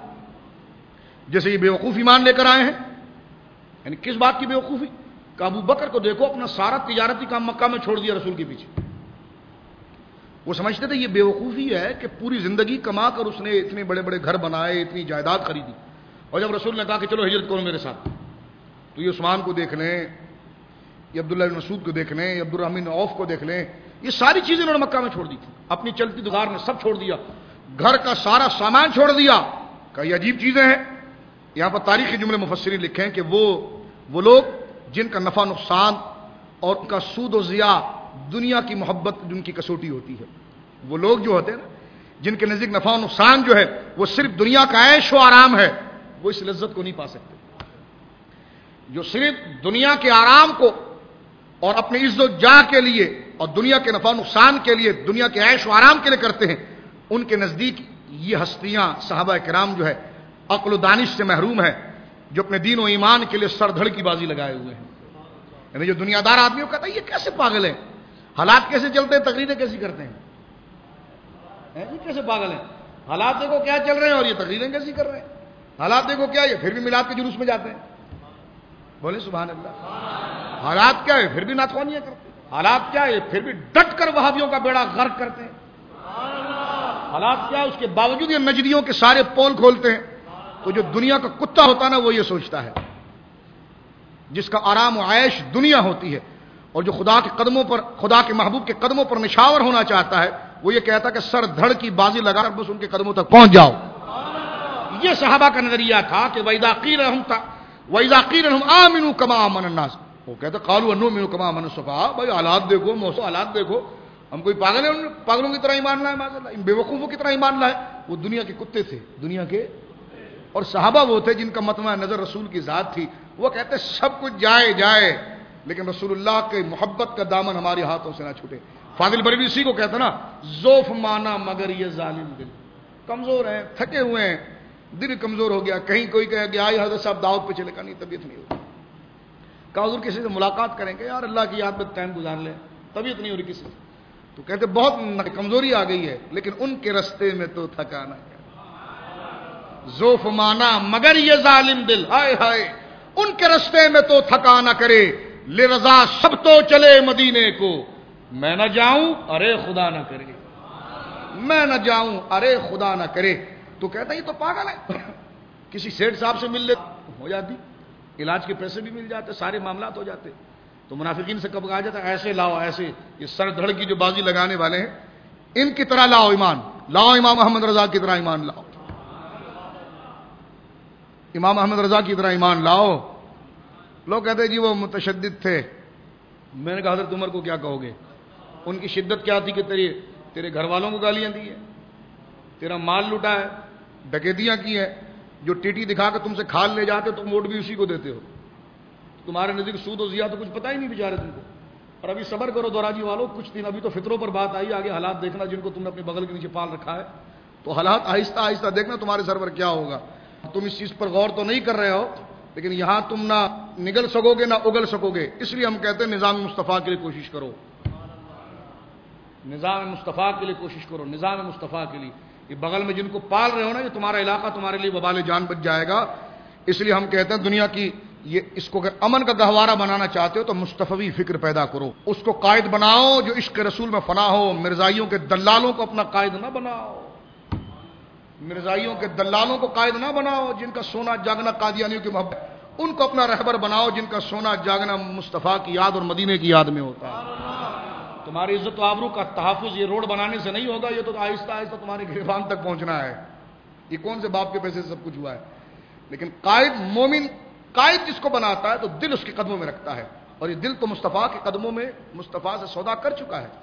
جیسے یہ بیوقوف ایمان لے کر آئے ہیں. یعنی کس بات کی بیوقوفی, کہ ابو بکر کو دیکھو اپنا سارا تجارتی کام مکہ میں چھوڑ دیا رسول کے پیچھے. وہ سمجھتے تھے یہ بیوقوفی ہے کہ پوری زندگی کما کر اس نے اتنے بڑے بڑے گھر بنائے, اتنی جائیداد خریدی, اور جب رسول نے کہا کہ چلو ہجرت کرو میرے ساتھ, تو یہ عثمان کو دیکھ لیں, یہ عبداللہ بن مسعود کو دیکھ لیں, یہ عبد الرحمن عوف کو دیکھ لیں, یہ ساری چیزیں انہوں نے مکہ میں چھوڑ دی تھی. اپنی چلتی دکان میں سب چھوڑ دیا, گھر کا سارا سامان چھوڑ دیا. کہ یہ عجیب چیزیں ہیں. یہاں پر تاریخی جملے مفسرین لکھیں کہ وہ لوگ جن کا نفع نقصان اور ان کا سود و ضیاع دنیا کی محبت جن کی کسوٹی ہوتی ہے. وہ لوگ جو ہوتے ہیں نا جن کے نزدیک نفع و نقصان جو ہے وہ صرف دنیا کا عیش و آرام ہے, وہ اس لذت کو نہیں پا سکتے. جو صرف دنیا کے آرام کو اور اپنی عزت و جاہ کے لیے اور دنیا کے نفع و نقصان کے لیے, دنیا کے عیش و آرام کے لیے کرتے ہیں, ان کے نزدیک یہ ہستیاں صحابہ کرام جو ہے عقل و دانش سے محروم ہے, جو اپنے دین و ایمان کے لیے سر دھڑ کی بازی لگائے ہوئے ہیں. یعنی جو دنیا دار آدمی کہتا ہے یہ کیسے پاگل ہیں, حالات کیسے چلتے ہیں, تقریریں کیسی کرتے ہیں, یہ کیسے پاگل ہیں, حالات دیکھو کیا چل رہے ہیں اور یہ تقریریں کیسی کر رہے ہیں, حالات دیکھو کیا یہ پھر بھی میلاد کے جلوس میں جاتے ہیں. بولے سبحان اللہ. حالات کیا ہے پھر بھی ناتوانیاں کرتے ہیں, حالات کیا ہے پھر بھی ڈٹ کر وہابیوں کا بیڑا غرق کرتے ہیں. حالات کیا ہے اس کے باوجود یہ نجدیوں کے سارے پول کھولتے ہیں. تو جو دنیا کا کتا ہوتا ہے نا وہ یہ سوچتا ہے, جس کا آرام و عیش دنیا ہوتی ہے, اور جو خدا کے قدموں پر, خدا کے محبوب کے قدموں پر نشاور ہونا چاہتا ہے, وہ یہ کہتا ہے کہ سر دھڑ کی بازی لگا کر بس ان کے قدموں تک پہنچ جاؤ. یہ صحابہ کا نظریہ تھا کہ وَإِذَا قِيلَ لَهُمْ آمِنُوا كَمَا آمَنَ النَّاسُ, وہ کہتے قَالُوا أَنُؤْمِنُ كَمَا آمَنَ السُّفَهَاءُ. بھائی حالات دیکھو, موسم حالات دیکھو, ہم کوئی پاگل ہیں, پاگلوں کی طرح ایمان لائے, ماشاء اللہ بے وقوفوں کی طرح ایمان لائے. وہ دنیا کے کتے تھے, دنیا کے. اور صحابہ وہ تھے جن کا مطمع نظر رسول کی ذات تھی. وہ کہتے سب کچھ جائے لیکن رسول اللہ کے محبت کا دامن ہمارے ہاتھوں سے نہ چھوٹے. فاضل بریلوی اسی کو کہتا نا, ذوف مانا مگر یہ ظالم دل. کمزور ہیں, تھکے ہوئے ہیں, دل کمزور ہو گیا. کہیں کوئی کہے کہ آئی حضرت صاحب دعوت پہ چلے, کا نہیں طبیعت نہیں ہوگی. کہا حضور کسی سے ملاقات کریں کہ یار اللہ کی یاد میں ٹائم گزار لیں, طبیعت نہیں ہو رہی کسی سے. تو کہتے بہت کمزوری آ گئی ہے, لیکن ان کے رستے میں تو تھکانا ہے. ذوف مانا مگر یہ ظالم دل, ہائے ہائے ان کے رستے میں تو تھکا نہ کرے. لے رضا سب تو چلے مدینے کو, میں نہ جاؤں ارے خدا نہ کرے, میں نہ جاؤں ارے خدا نہ کرے. تو کہتا یہ تو پاگل ہے. کسی سیٹ صاحب سے مل لے ہو جاتی, علاج کے پیسے بھی مل جاتے, سارے معاملات ہو جاتے. تو منافقین سے کب کہا جاتا ہے ایسے لاؤ, ایسے یہ سر دھڑ کی جو بازی لگانے والے ہیں ان کی طرح لاؤ ایمان, لاؤ امام احمد رضا کی طرح ایمان لاؤ, امام احمد رضا کی طرح ایمان لاؤ. لوگ کہتے ہیں جی وہ متشدد تھے. میں نے کہا حضرت عمر کو کیا کہو گے, ان کی شدت کیا تھی کہ تیرے گھر والوں کو گالیاں دی ہیں, تیرا مال لوٹا ہے, ڈکیتیاں کی ہیں, جو ٹیٹی دکھا کے تم سے کھال لے جاتے تم ووٹ بھی اسی کو دیتے ہو. تمہارے نزدیک سود و زیا تو کچھ پتہ ہی نہیں بیچارے تم کو. اور ابھی صبر کرو دوراجی والوں, کچھ دن ابھی تو فطروں پر بات آئی, آگے حالات دیکھنا جن کو تم نے اپنے بغل کے نیچے پال رکھا ہے. تو حالات آہستہ آہستہ دیکھنا تمہارے سر پر کیا ہوگا. تم اس چیز پر غور تو نہیں کر رہے ہو, لیکن یہاں تم نہ نگل سکو گے نہ اگل سکو گے. اس لیے ہم کہتے ہیں نظام مصطفیٰ کے لیے کوشش کرو, نظام مصطفیٰ کے لیے کوشش کرو, نظام مصطفیٰ کے لیے. یہ بغل میں جن کو پال رہے ہو نا, یہ تمہارا علاقہ تمہارے لیے وبال جان بچ جائے گا. اس لیے ہم کہتے ہیں دنیا کی یہ اس کو اگر امن کا گہوارہ بنانا چاہتے ہو تو مصطفی فکر پیدا کرو, اس کو قائد بناؤ جو عشق رسول میں فنا ہو. مرزائیوں کے دلالوں کو اپنا قائد نہ بناؤ, مرزائیوں کے دلالوں کو قائد نہ بناؤ. جن کا سونا جاگنا قادیانیوں کی محبت, ان کو اپنا رہبر بناؤ جن کا سونا جاگنا مصطفیٰ کی یاد اور مدینے کی یاد میں ہوتا ہے. تمہاری عزت و آبرو کا تحفظ یہ روڈ بنانے سے نہیں ہوگا, یہ تو آہستہ آہستہ تمہارے گریبان تک پہنچنا ہے. یہ کون سے باپ کے پیسے سے سب کچھ ہوا ہے. لیکن قائد مومن, قائد جس کو بناتا ہے تو دل اس کے قدموں میں رکھتا ہے, اور یہ دل تو مصطفیٰ کے قدموں میں مصطفیٰ سے سودا کر چکا ہے.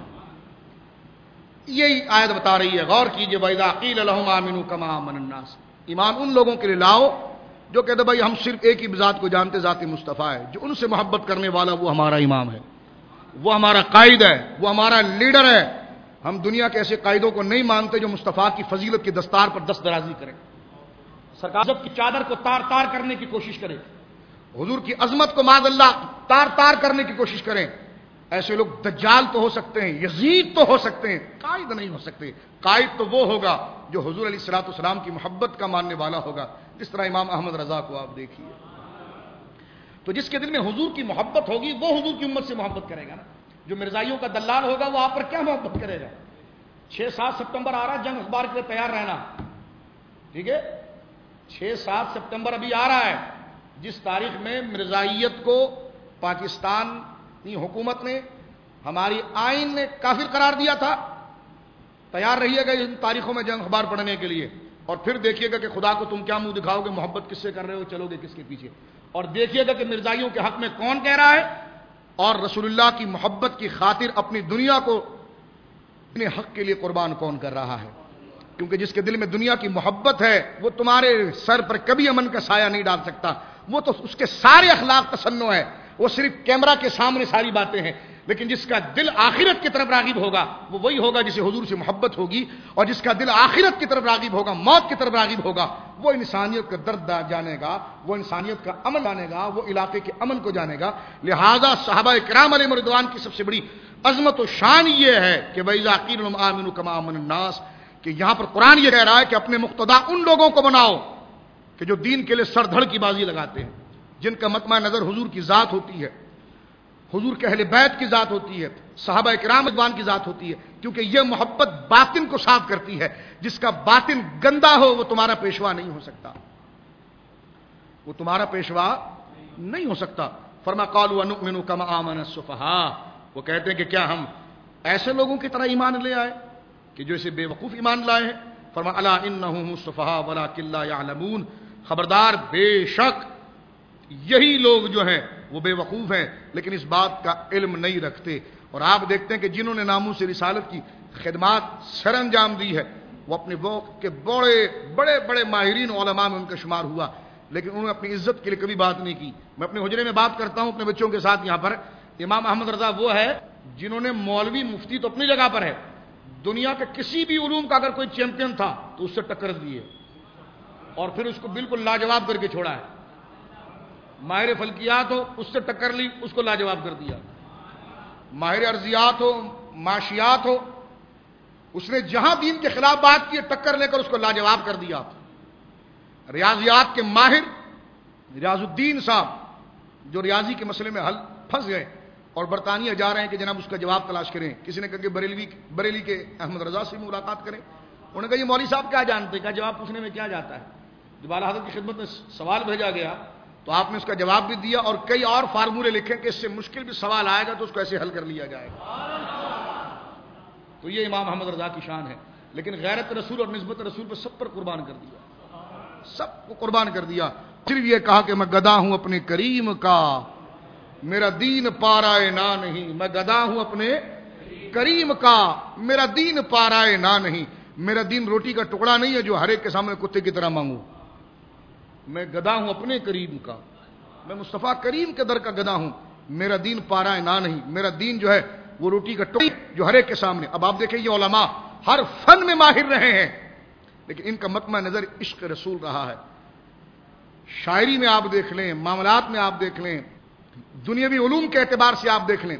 یہی آیت بتا رہی ہے, غور کیجئے. وَإِذَا قِيلَ لَهُمْ آمِنُوا كَمَا آمَنَ النَّاسُ. ایمان ان لوگوں کے لیے لاؤ جو کہتے بھائی ہم صرف ایک ہی ذات کو جانتے, ذات مصطفیٰ ہے. جو ان سے محبت کرنے والا وہ ہمارا امام ہے, وہ ہمارا قائد ہے, وہ ہمارا لیڈر ہے. ہم دنیا کے ایسے قائدوں کو نہیں مانتے جو مصطفیٰ کی فضیلت کی دستار پر دست درازی کریں, سرکار کی چادر کو تار تار کرنے کی کوشش کریں, حضور کی عظمت کو معاذ اللہ تار تار کرنے کی کوشش کریں. ایسے لوگ دجال تو ہو سکتے ہیں, یزید تو ہو سکتے ہیں, قائد نہیں ہو سکتے. قائد تو وہ ہوگا جو حضور علیہ الصلوۃ والسلام کی محبت کا ماننے والا ہوگا. جس طرح امام احمد رضا کو آپ دیکھیے, تو جس کے دل میں حضور کی محبت ہوگی وہ حضور کی امت سے محبت کرے گا نا. جو مرزائیوں کا دلال ہوگا وہ آپ پر کیا محبت کرے گا. 6-7 سپتمبر آ رہا ہے, جنگ اخبار کے لیے تیار رہنا, ٹھیک ہے. 6-7 سپتمبر ابھی آ رہا ہے, جس تاریخ میں مرزائیت کو پاکستانی حکومت نے, ہماری آئین نے کافر قرار دیا تھا. تیار رہیے گا ان تاریخوں میں جنگ اخبار پڑھنے کے لیے, اور پھر دیکھیے گا کہ خدا کو تم کیا منہ دکھاؤ گے, محبت کس سے کر رہے ہو, چلو گے کس کے پیچھے. اور دیکھیے گا کہ مرزائیوں کے حق میں کون کہہ رہا ہے, اور رسول اللہ کی محبت کی خاطر اپنی دنیا کو اپنے حق کے لیے قربان کون کر رہا ہے؟ کیونکہ جس کے دل میں دنیا کی محبت ہے وہ تمہارے سر پر کبھی امن کا سایہ نہیں ڈال سکتا. وہ تو اس کے سارے اخلاق تصنع ہے، وہ صرف کیمرہ کے سامنے ساری باتیں ہیں. لیکن جس کا دل آخرت کی طرف راغب ہوگا وہ وہی ہوگا جسے حضور سے محبت ہوگی، اور جس کا دل آخرت کی طرف راغب ہوگا، موت کی طرف راغب ہوگا، وہ انسانیت کا درد جانے گا، وہ انسانیت کا امن جانے گا، وہ علاقے کے امن کو جانے گا. لہذا صحابہ کرام علیہ رضوان کی سب سے بڑی عظمت و شان یہ ہے کہ وَإِذَا قِيلَ لَهُمْ آمِنُوا كَمَا آمَنَ النَّاسُ، کہ یہاں پر قرآن یہ کہہ رہا ہے کہ اپنے مقتدا ان لوگوں کو بناؤ کہ جو دین کے لیے سر دھڑ کی بازی لگاتے ہیں، جن کا مطمع نظر حضور کی ذات ہوتی ہے، حضور کے اہل بیت کی ذات ہوتی ہے، صحابہ کرام رضوان کی ذات ہوتی ہے. کیونکہ یہ محبت باطن کو صاف کرتی ہے. جس کا باطن گندا ہو وہ تمہارا پیشوا نہیں ہو سکتا، وہ تمہارا پیشوا نہیں ہو سکتا. فرما قالوا ونؤمن كما آمن السفهاء، وہ کہتے ہیں کہ کیا ہم ایسے لوگوں کی طرح ایمان لے آئے کہ جو اسے بے وقوف ایمان لائے ہیں. فرما الا انهم السفهاء ولكن لا يعلمون، خبردار بے شک یہی لوگ جو ہیں وہ بے وقوف ہیں لیکن اس بات کا علم نہیں رکھتے. اور آپ دیکھتے ہیں کہ جنہوں نے ناموس رسالت کی خدمات سر انجام دی ہے وہ اپنے وقت کے بڑے بڑے بڑے ماہرین علماء میں ان کا شمار ہوا، لیکن انہوں نے اپنی عزت کے لیے کبھی بات نہیں کی. میں اپنے حجرے میں بات کرتا ہوں اپنے بچوں کے ساتھ یہاں پر، امام احمد رضا وہ ہے جنہوں نے مولوی مفتی تو اپنی جگہ پر ہے، دنیا کے کسی بھی علوم کا اگر کوئی چیمپئن تھا تو اس سے ٹکر دیے اور پھر اس کو بالکل لاجواب کر کے چھوڑا ہے. ماہر فلکیات ہو اس سے ٹکر لی، اس کو لاجواب کر دیا. ماہر ارضیات ہو، معاشیات ہو، اس نے جہاں دین کے خلاف بات کی ٹکر لے کر اس کو لاجواب کر دیا. ریاضیات کے ماہر ریاض الدین صاحب جو ریاضی کے مسئلے میں حل پھنس گئے اور برطانیہ جا رہے ہیں کہ جناب اس کا جواب تلاش کریں. کسی نے کہا کہ بریلی کے احمد رضا سے ملاقات کریں. انہوں نے کہا یہ مولوی صاحب کیا جانتے ہیں؟ کہا جواب پوچھنے میں کیا جاتا ہے. جب اعلیٰ حضرت کی خدمت میں سوال بھیجا گیا تو آپ نے اس کا جواب بھی دیا اور کئی اور فارمولے لکھے کہ اس سے مشکل بھی سوال آئے گا تو اس کو ایسے حل کر لیا جائے گا. تو یہ امام احمد رضا کی شان ہے. لیکن غیرت رسول اور نسبت رسول پر سب پر قربان کر دیا، سب کو قربان کر دیا. صرف یہ کہا کہ میں گدا ہوں اپنے کریم کا، میرا دین پارائے نہ نہیں. میں گدا ہوں اپنے کریم کا، میرا دین پارائے نہ نہیں. میرا دین روٹی کا ٹکڑا نہیں ہے جو ہر ایک کے سامنے کتے کی طرح مانگوں. میں گدا ہوں اپنے کریم کا، میں مصطفیٰ کریم کے در کا گدا ہوں. میرا دین پارائے نہ نہیں. میرا دین جو ہے وہ روٹی کا ٹکڑا جو ہر ایک کے سامنے. اب آپ دیکھیں یہ علماء ہر فن میں ماہر رہے ہیں لیکن ان کا مطمع نظر عشق رسول رہا ہے. شاعری میں آپ دیکھ لیں، معاملات میں آپ دیکھ لیں، دنیاوی علوم کے اعتبار سے آپ دیکھ لیں،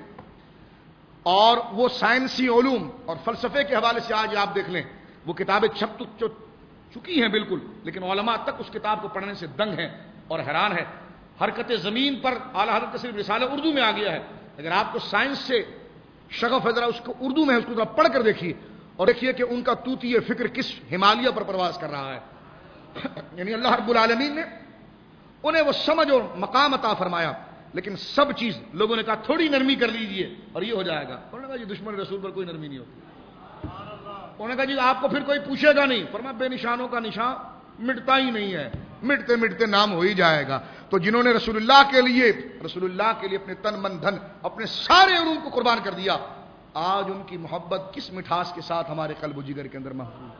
اور وہ سائنسی علوم اور فلسفے کے حوالے سے آج آپ دیکھ لیں. وہ کتابیں چھپ چکی ہیں بالکل، لیکن علماء تک اس کتاب کو پڑھنے سے دنگ ہیں اور حیران ہے. حرکت زمین پر اعلیٰ حضرت کا صرف رسالہ اردو میں آ گیا ہے. اگر آپ کو سائنس سے شغف ہے ذرا اس کو اردو میں ہے، اس کو ذرا پڑھ کر دیکھیے اور دیکھیے کہ ان کا طوطی فکر کس ہمالیہ پر پرواز کر رہا ہے. یعنی اللہ رب العالمین نے انہیں وہ سمجھ اور مقام عطا فرمایا، لیکن سب چیز لوگوں نے کہا تھوڑی نرمی کر لیجئے اور یہ ہو جائے گا. انہوں نے کہا جی دشمن رسول پر کوئی نرمی نہیں ہوتی. انہوں نے کہا جی آپ کو پھر کوئی پوچھے گا نہیں. فرمایا بے نشانوں کا نشان مٹتا ہی نہیں ہے، مٹتے مٹتے نام ہو ہی جائے گا. تو جنہوں نے رسول اللہ کے لیے اپنے تن من دھن اپنے سارے علوم کو قربان کر دیا، آج ان کی محبت کس مٹھاس کے ساتھ ہمارے قلب و جگر کے اندر محفوظ.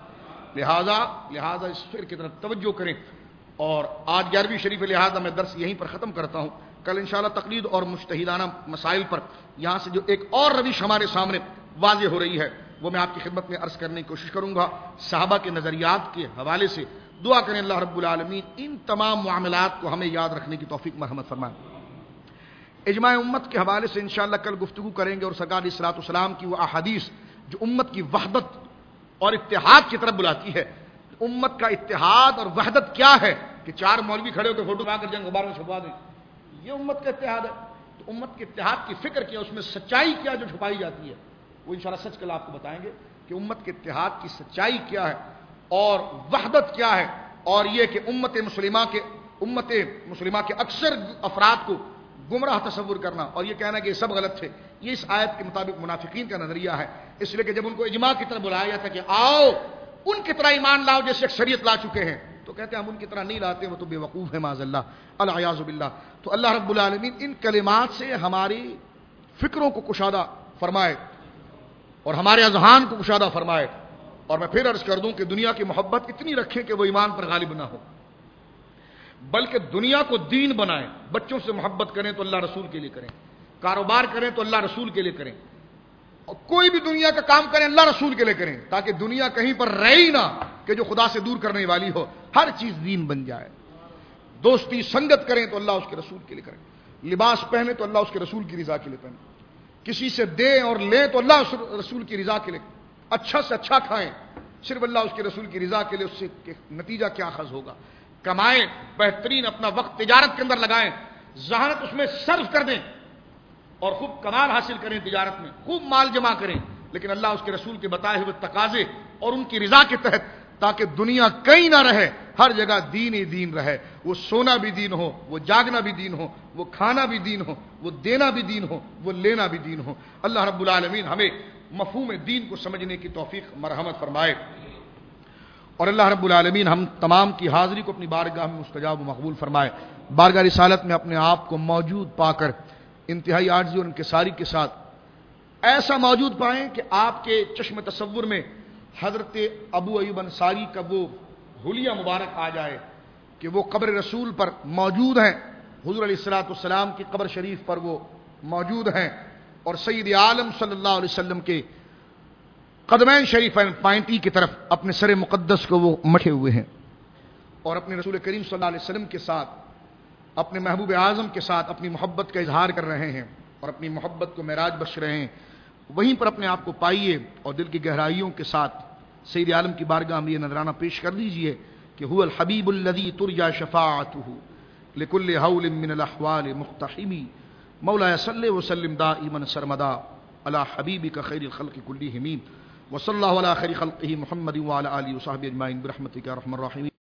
لہذا اس فکر کی طرف توجہ کریں. اور آج 11ویں شریف لہذا میں درس یہیں پر ختم کرتا ہوں. کل انشاءاللہ تقلید اور مجتہدانہ مسائل پر یہاں سے جو ایک اور روش ہمارے سامنے واضح ہو رہی ہے وہ میں آپ کی خدمت میں عرض کرنے کی کوشش کروں گا. صحابہ کے نظریات کے حوالے سے دعا کریں اللہ رب العالمین ان تمام معاملات کو ہمیں یاد رکھنے کی توفیق مرحمت فرمائے. اجماع امت کے حوالے سے انشاءاللہ کل گفتگو کریں گے اور سرکار علیہ الصلوۃ والسلام کی وہ احادیث جو امت کی وحدت اور اتحاد کی طرف بلاتی ہے. امت کا اتحاد اور وحدت کیا ہے کہ 4 مولوی کھڑے ہو کے فوٹو بنا کر جنگ غبار میں چھپا دیں، یہ امت کا اتحاد ہے. تو امت کے اتحاد کی فکر کیا، اس میں سچائی کیا جو چھپائی جاتی ہے وہ انشاءاللہ سچ کل آپ کو بتائیں گے کہ امت کے اتحاد کی سچائی کیا ہے اور وحدت کیا ہے. اور یہ کہ امت مسلمہ کے اکثر افراد کو گمراہ تصور کرنا اور یہ کہنا کہ یہ سب غلط تھے، یہ اس آیت کے مطابق منافقین کا نظریہ ہے. اس لیے کہ جب ان کو اجماع کی طرف بلایا تھا کہ آؤ ان کی طرح ایمان لاؤ جیسے اکثریت لا چکے ہیں، تو کہتے ہیں ہم ان کی طرح نہیں لاتے، وہ تو بے وقوف ہے معاذ اللہ العیاذ باللہ. تو اللہ رب العالمین ان کلمات سے ہماری فکروں کو کشادہ فرمائے اور ہمارے اذہان کو کشادہ فرمائے. اور میں پھر عرض کر دوں کہ دنیا کی محبت اتنی رکھیں کہ وہ ایمان پر غالب نہ ہو، بلکہ دنیا کو دین بنائیں. بچوں سے محبت کریں تو اللہ رسول کے لیے کریں، کاروبار کریں تو اللہ رسول کے لیے کریں، اور کوئی بھی دنیا کا کام کریں اللہ رسول کے لیے کریں، تاکہ دنیا کہیں پر رہے ہی نہ کہ جو خدا سے دور کرنے والی ہو. ہر چیز دین بن جائے. دوستی سنگت کریں تو اللہ اس کے رسول کے لیے کریں، لباس پہنے تو اللہ اس کے رسول کی رضا کے لیے پہنے، کسی سے دیں اور لیں تو اللہ اس رسول کی رضا کے لیے، اچھا سے اچھا کھائیں صرف اللہ اس کے رسول کی رضا کے لیے. اس سے نتیجہ کیا اخذ ہوگا؟ کمائیں، بہترین اپنا وقت تجارت کے اندر لگائیں، ذہانت اس میں صرف کر دیں اور خوب کمال حاصل کریں تجارت میں، خوب مال جمع کریں، لیکن اللہ اس کے رسول کے بتائے ہوئے تقاضے اور ان کی رضا کے تحت، تاکہ دنیا کہیں نہ رہے، ہر جگہ دین ہی دین رہے. وہ سونا بھی دین ہو، وہ جاگنا بھی دین ہو، وہ کھانا بھی دین ہو، وہ دینا بھی دین ہو، وہ لینا بھی دین ہو. اللہ رب العالمین ہمیں مفہوم دین کو سمجھنے کی توفیق مرحمت فرمائے، اور اللہ رب العالمین ہم تمام کی حاضری کو اپنی بارگاہ میں مستجاب و مقبول فرمائے. بارگاہ رسالت میں اپنے آپ کو موجود پا کر انتہائی عاجزی اور انکساری کے ساتھ ایسا موجود پائیں کہ آپ کے چشم تصور میں حضرت ابو ایوب انصاری کا وہ حلیہ مبارک آ جائے کہ وہ قبر رسول پر موجود ہیں، حضور علیہ الصلوۃ والسلام کی قبر شریف پر وہ موجود ہیں، اور سید عالم صلی اللہ علیہ وسلم کے قدمین شریفین پائنٹی کی طرف اپنے سر مقدس کو وہ مٹھے ہوئے ہیں، اور اپنے رسول کریم صلی اللہ علیہ وسلم کے ساتھ، اپنے محبوب اعظم کے ساتھ اپنی محبت کا اظہار کر رہے ہیں اور اپنی محبت کو معراج بخش رہے ہیں. وہیں پر اپنے آپ کو پائیے اور دل کی گہرائیوں کے ساتھ سید عالم کی بارگاہ میں یہ نذرانہ پیش کر دیجئے کہ هو الحبیب الذی ترجى شفاعته لكل هول من الاحوال مقتحمی. مولاي صل وسلم دائما سرمدا على حبیبک خیر الخلق كلهم، وصلى الله على خير خلقه محمد وعلى آله وصحبه اجمعین برحمتك يا ارحم الراحمين.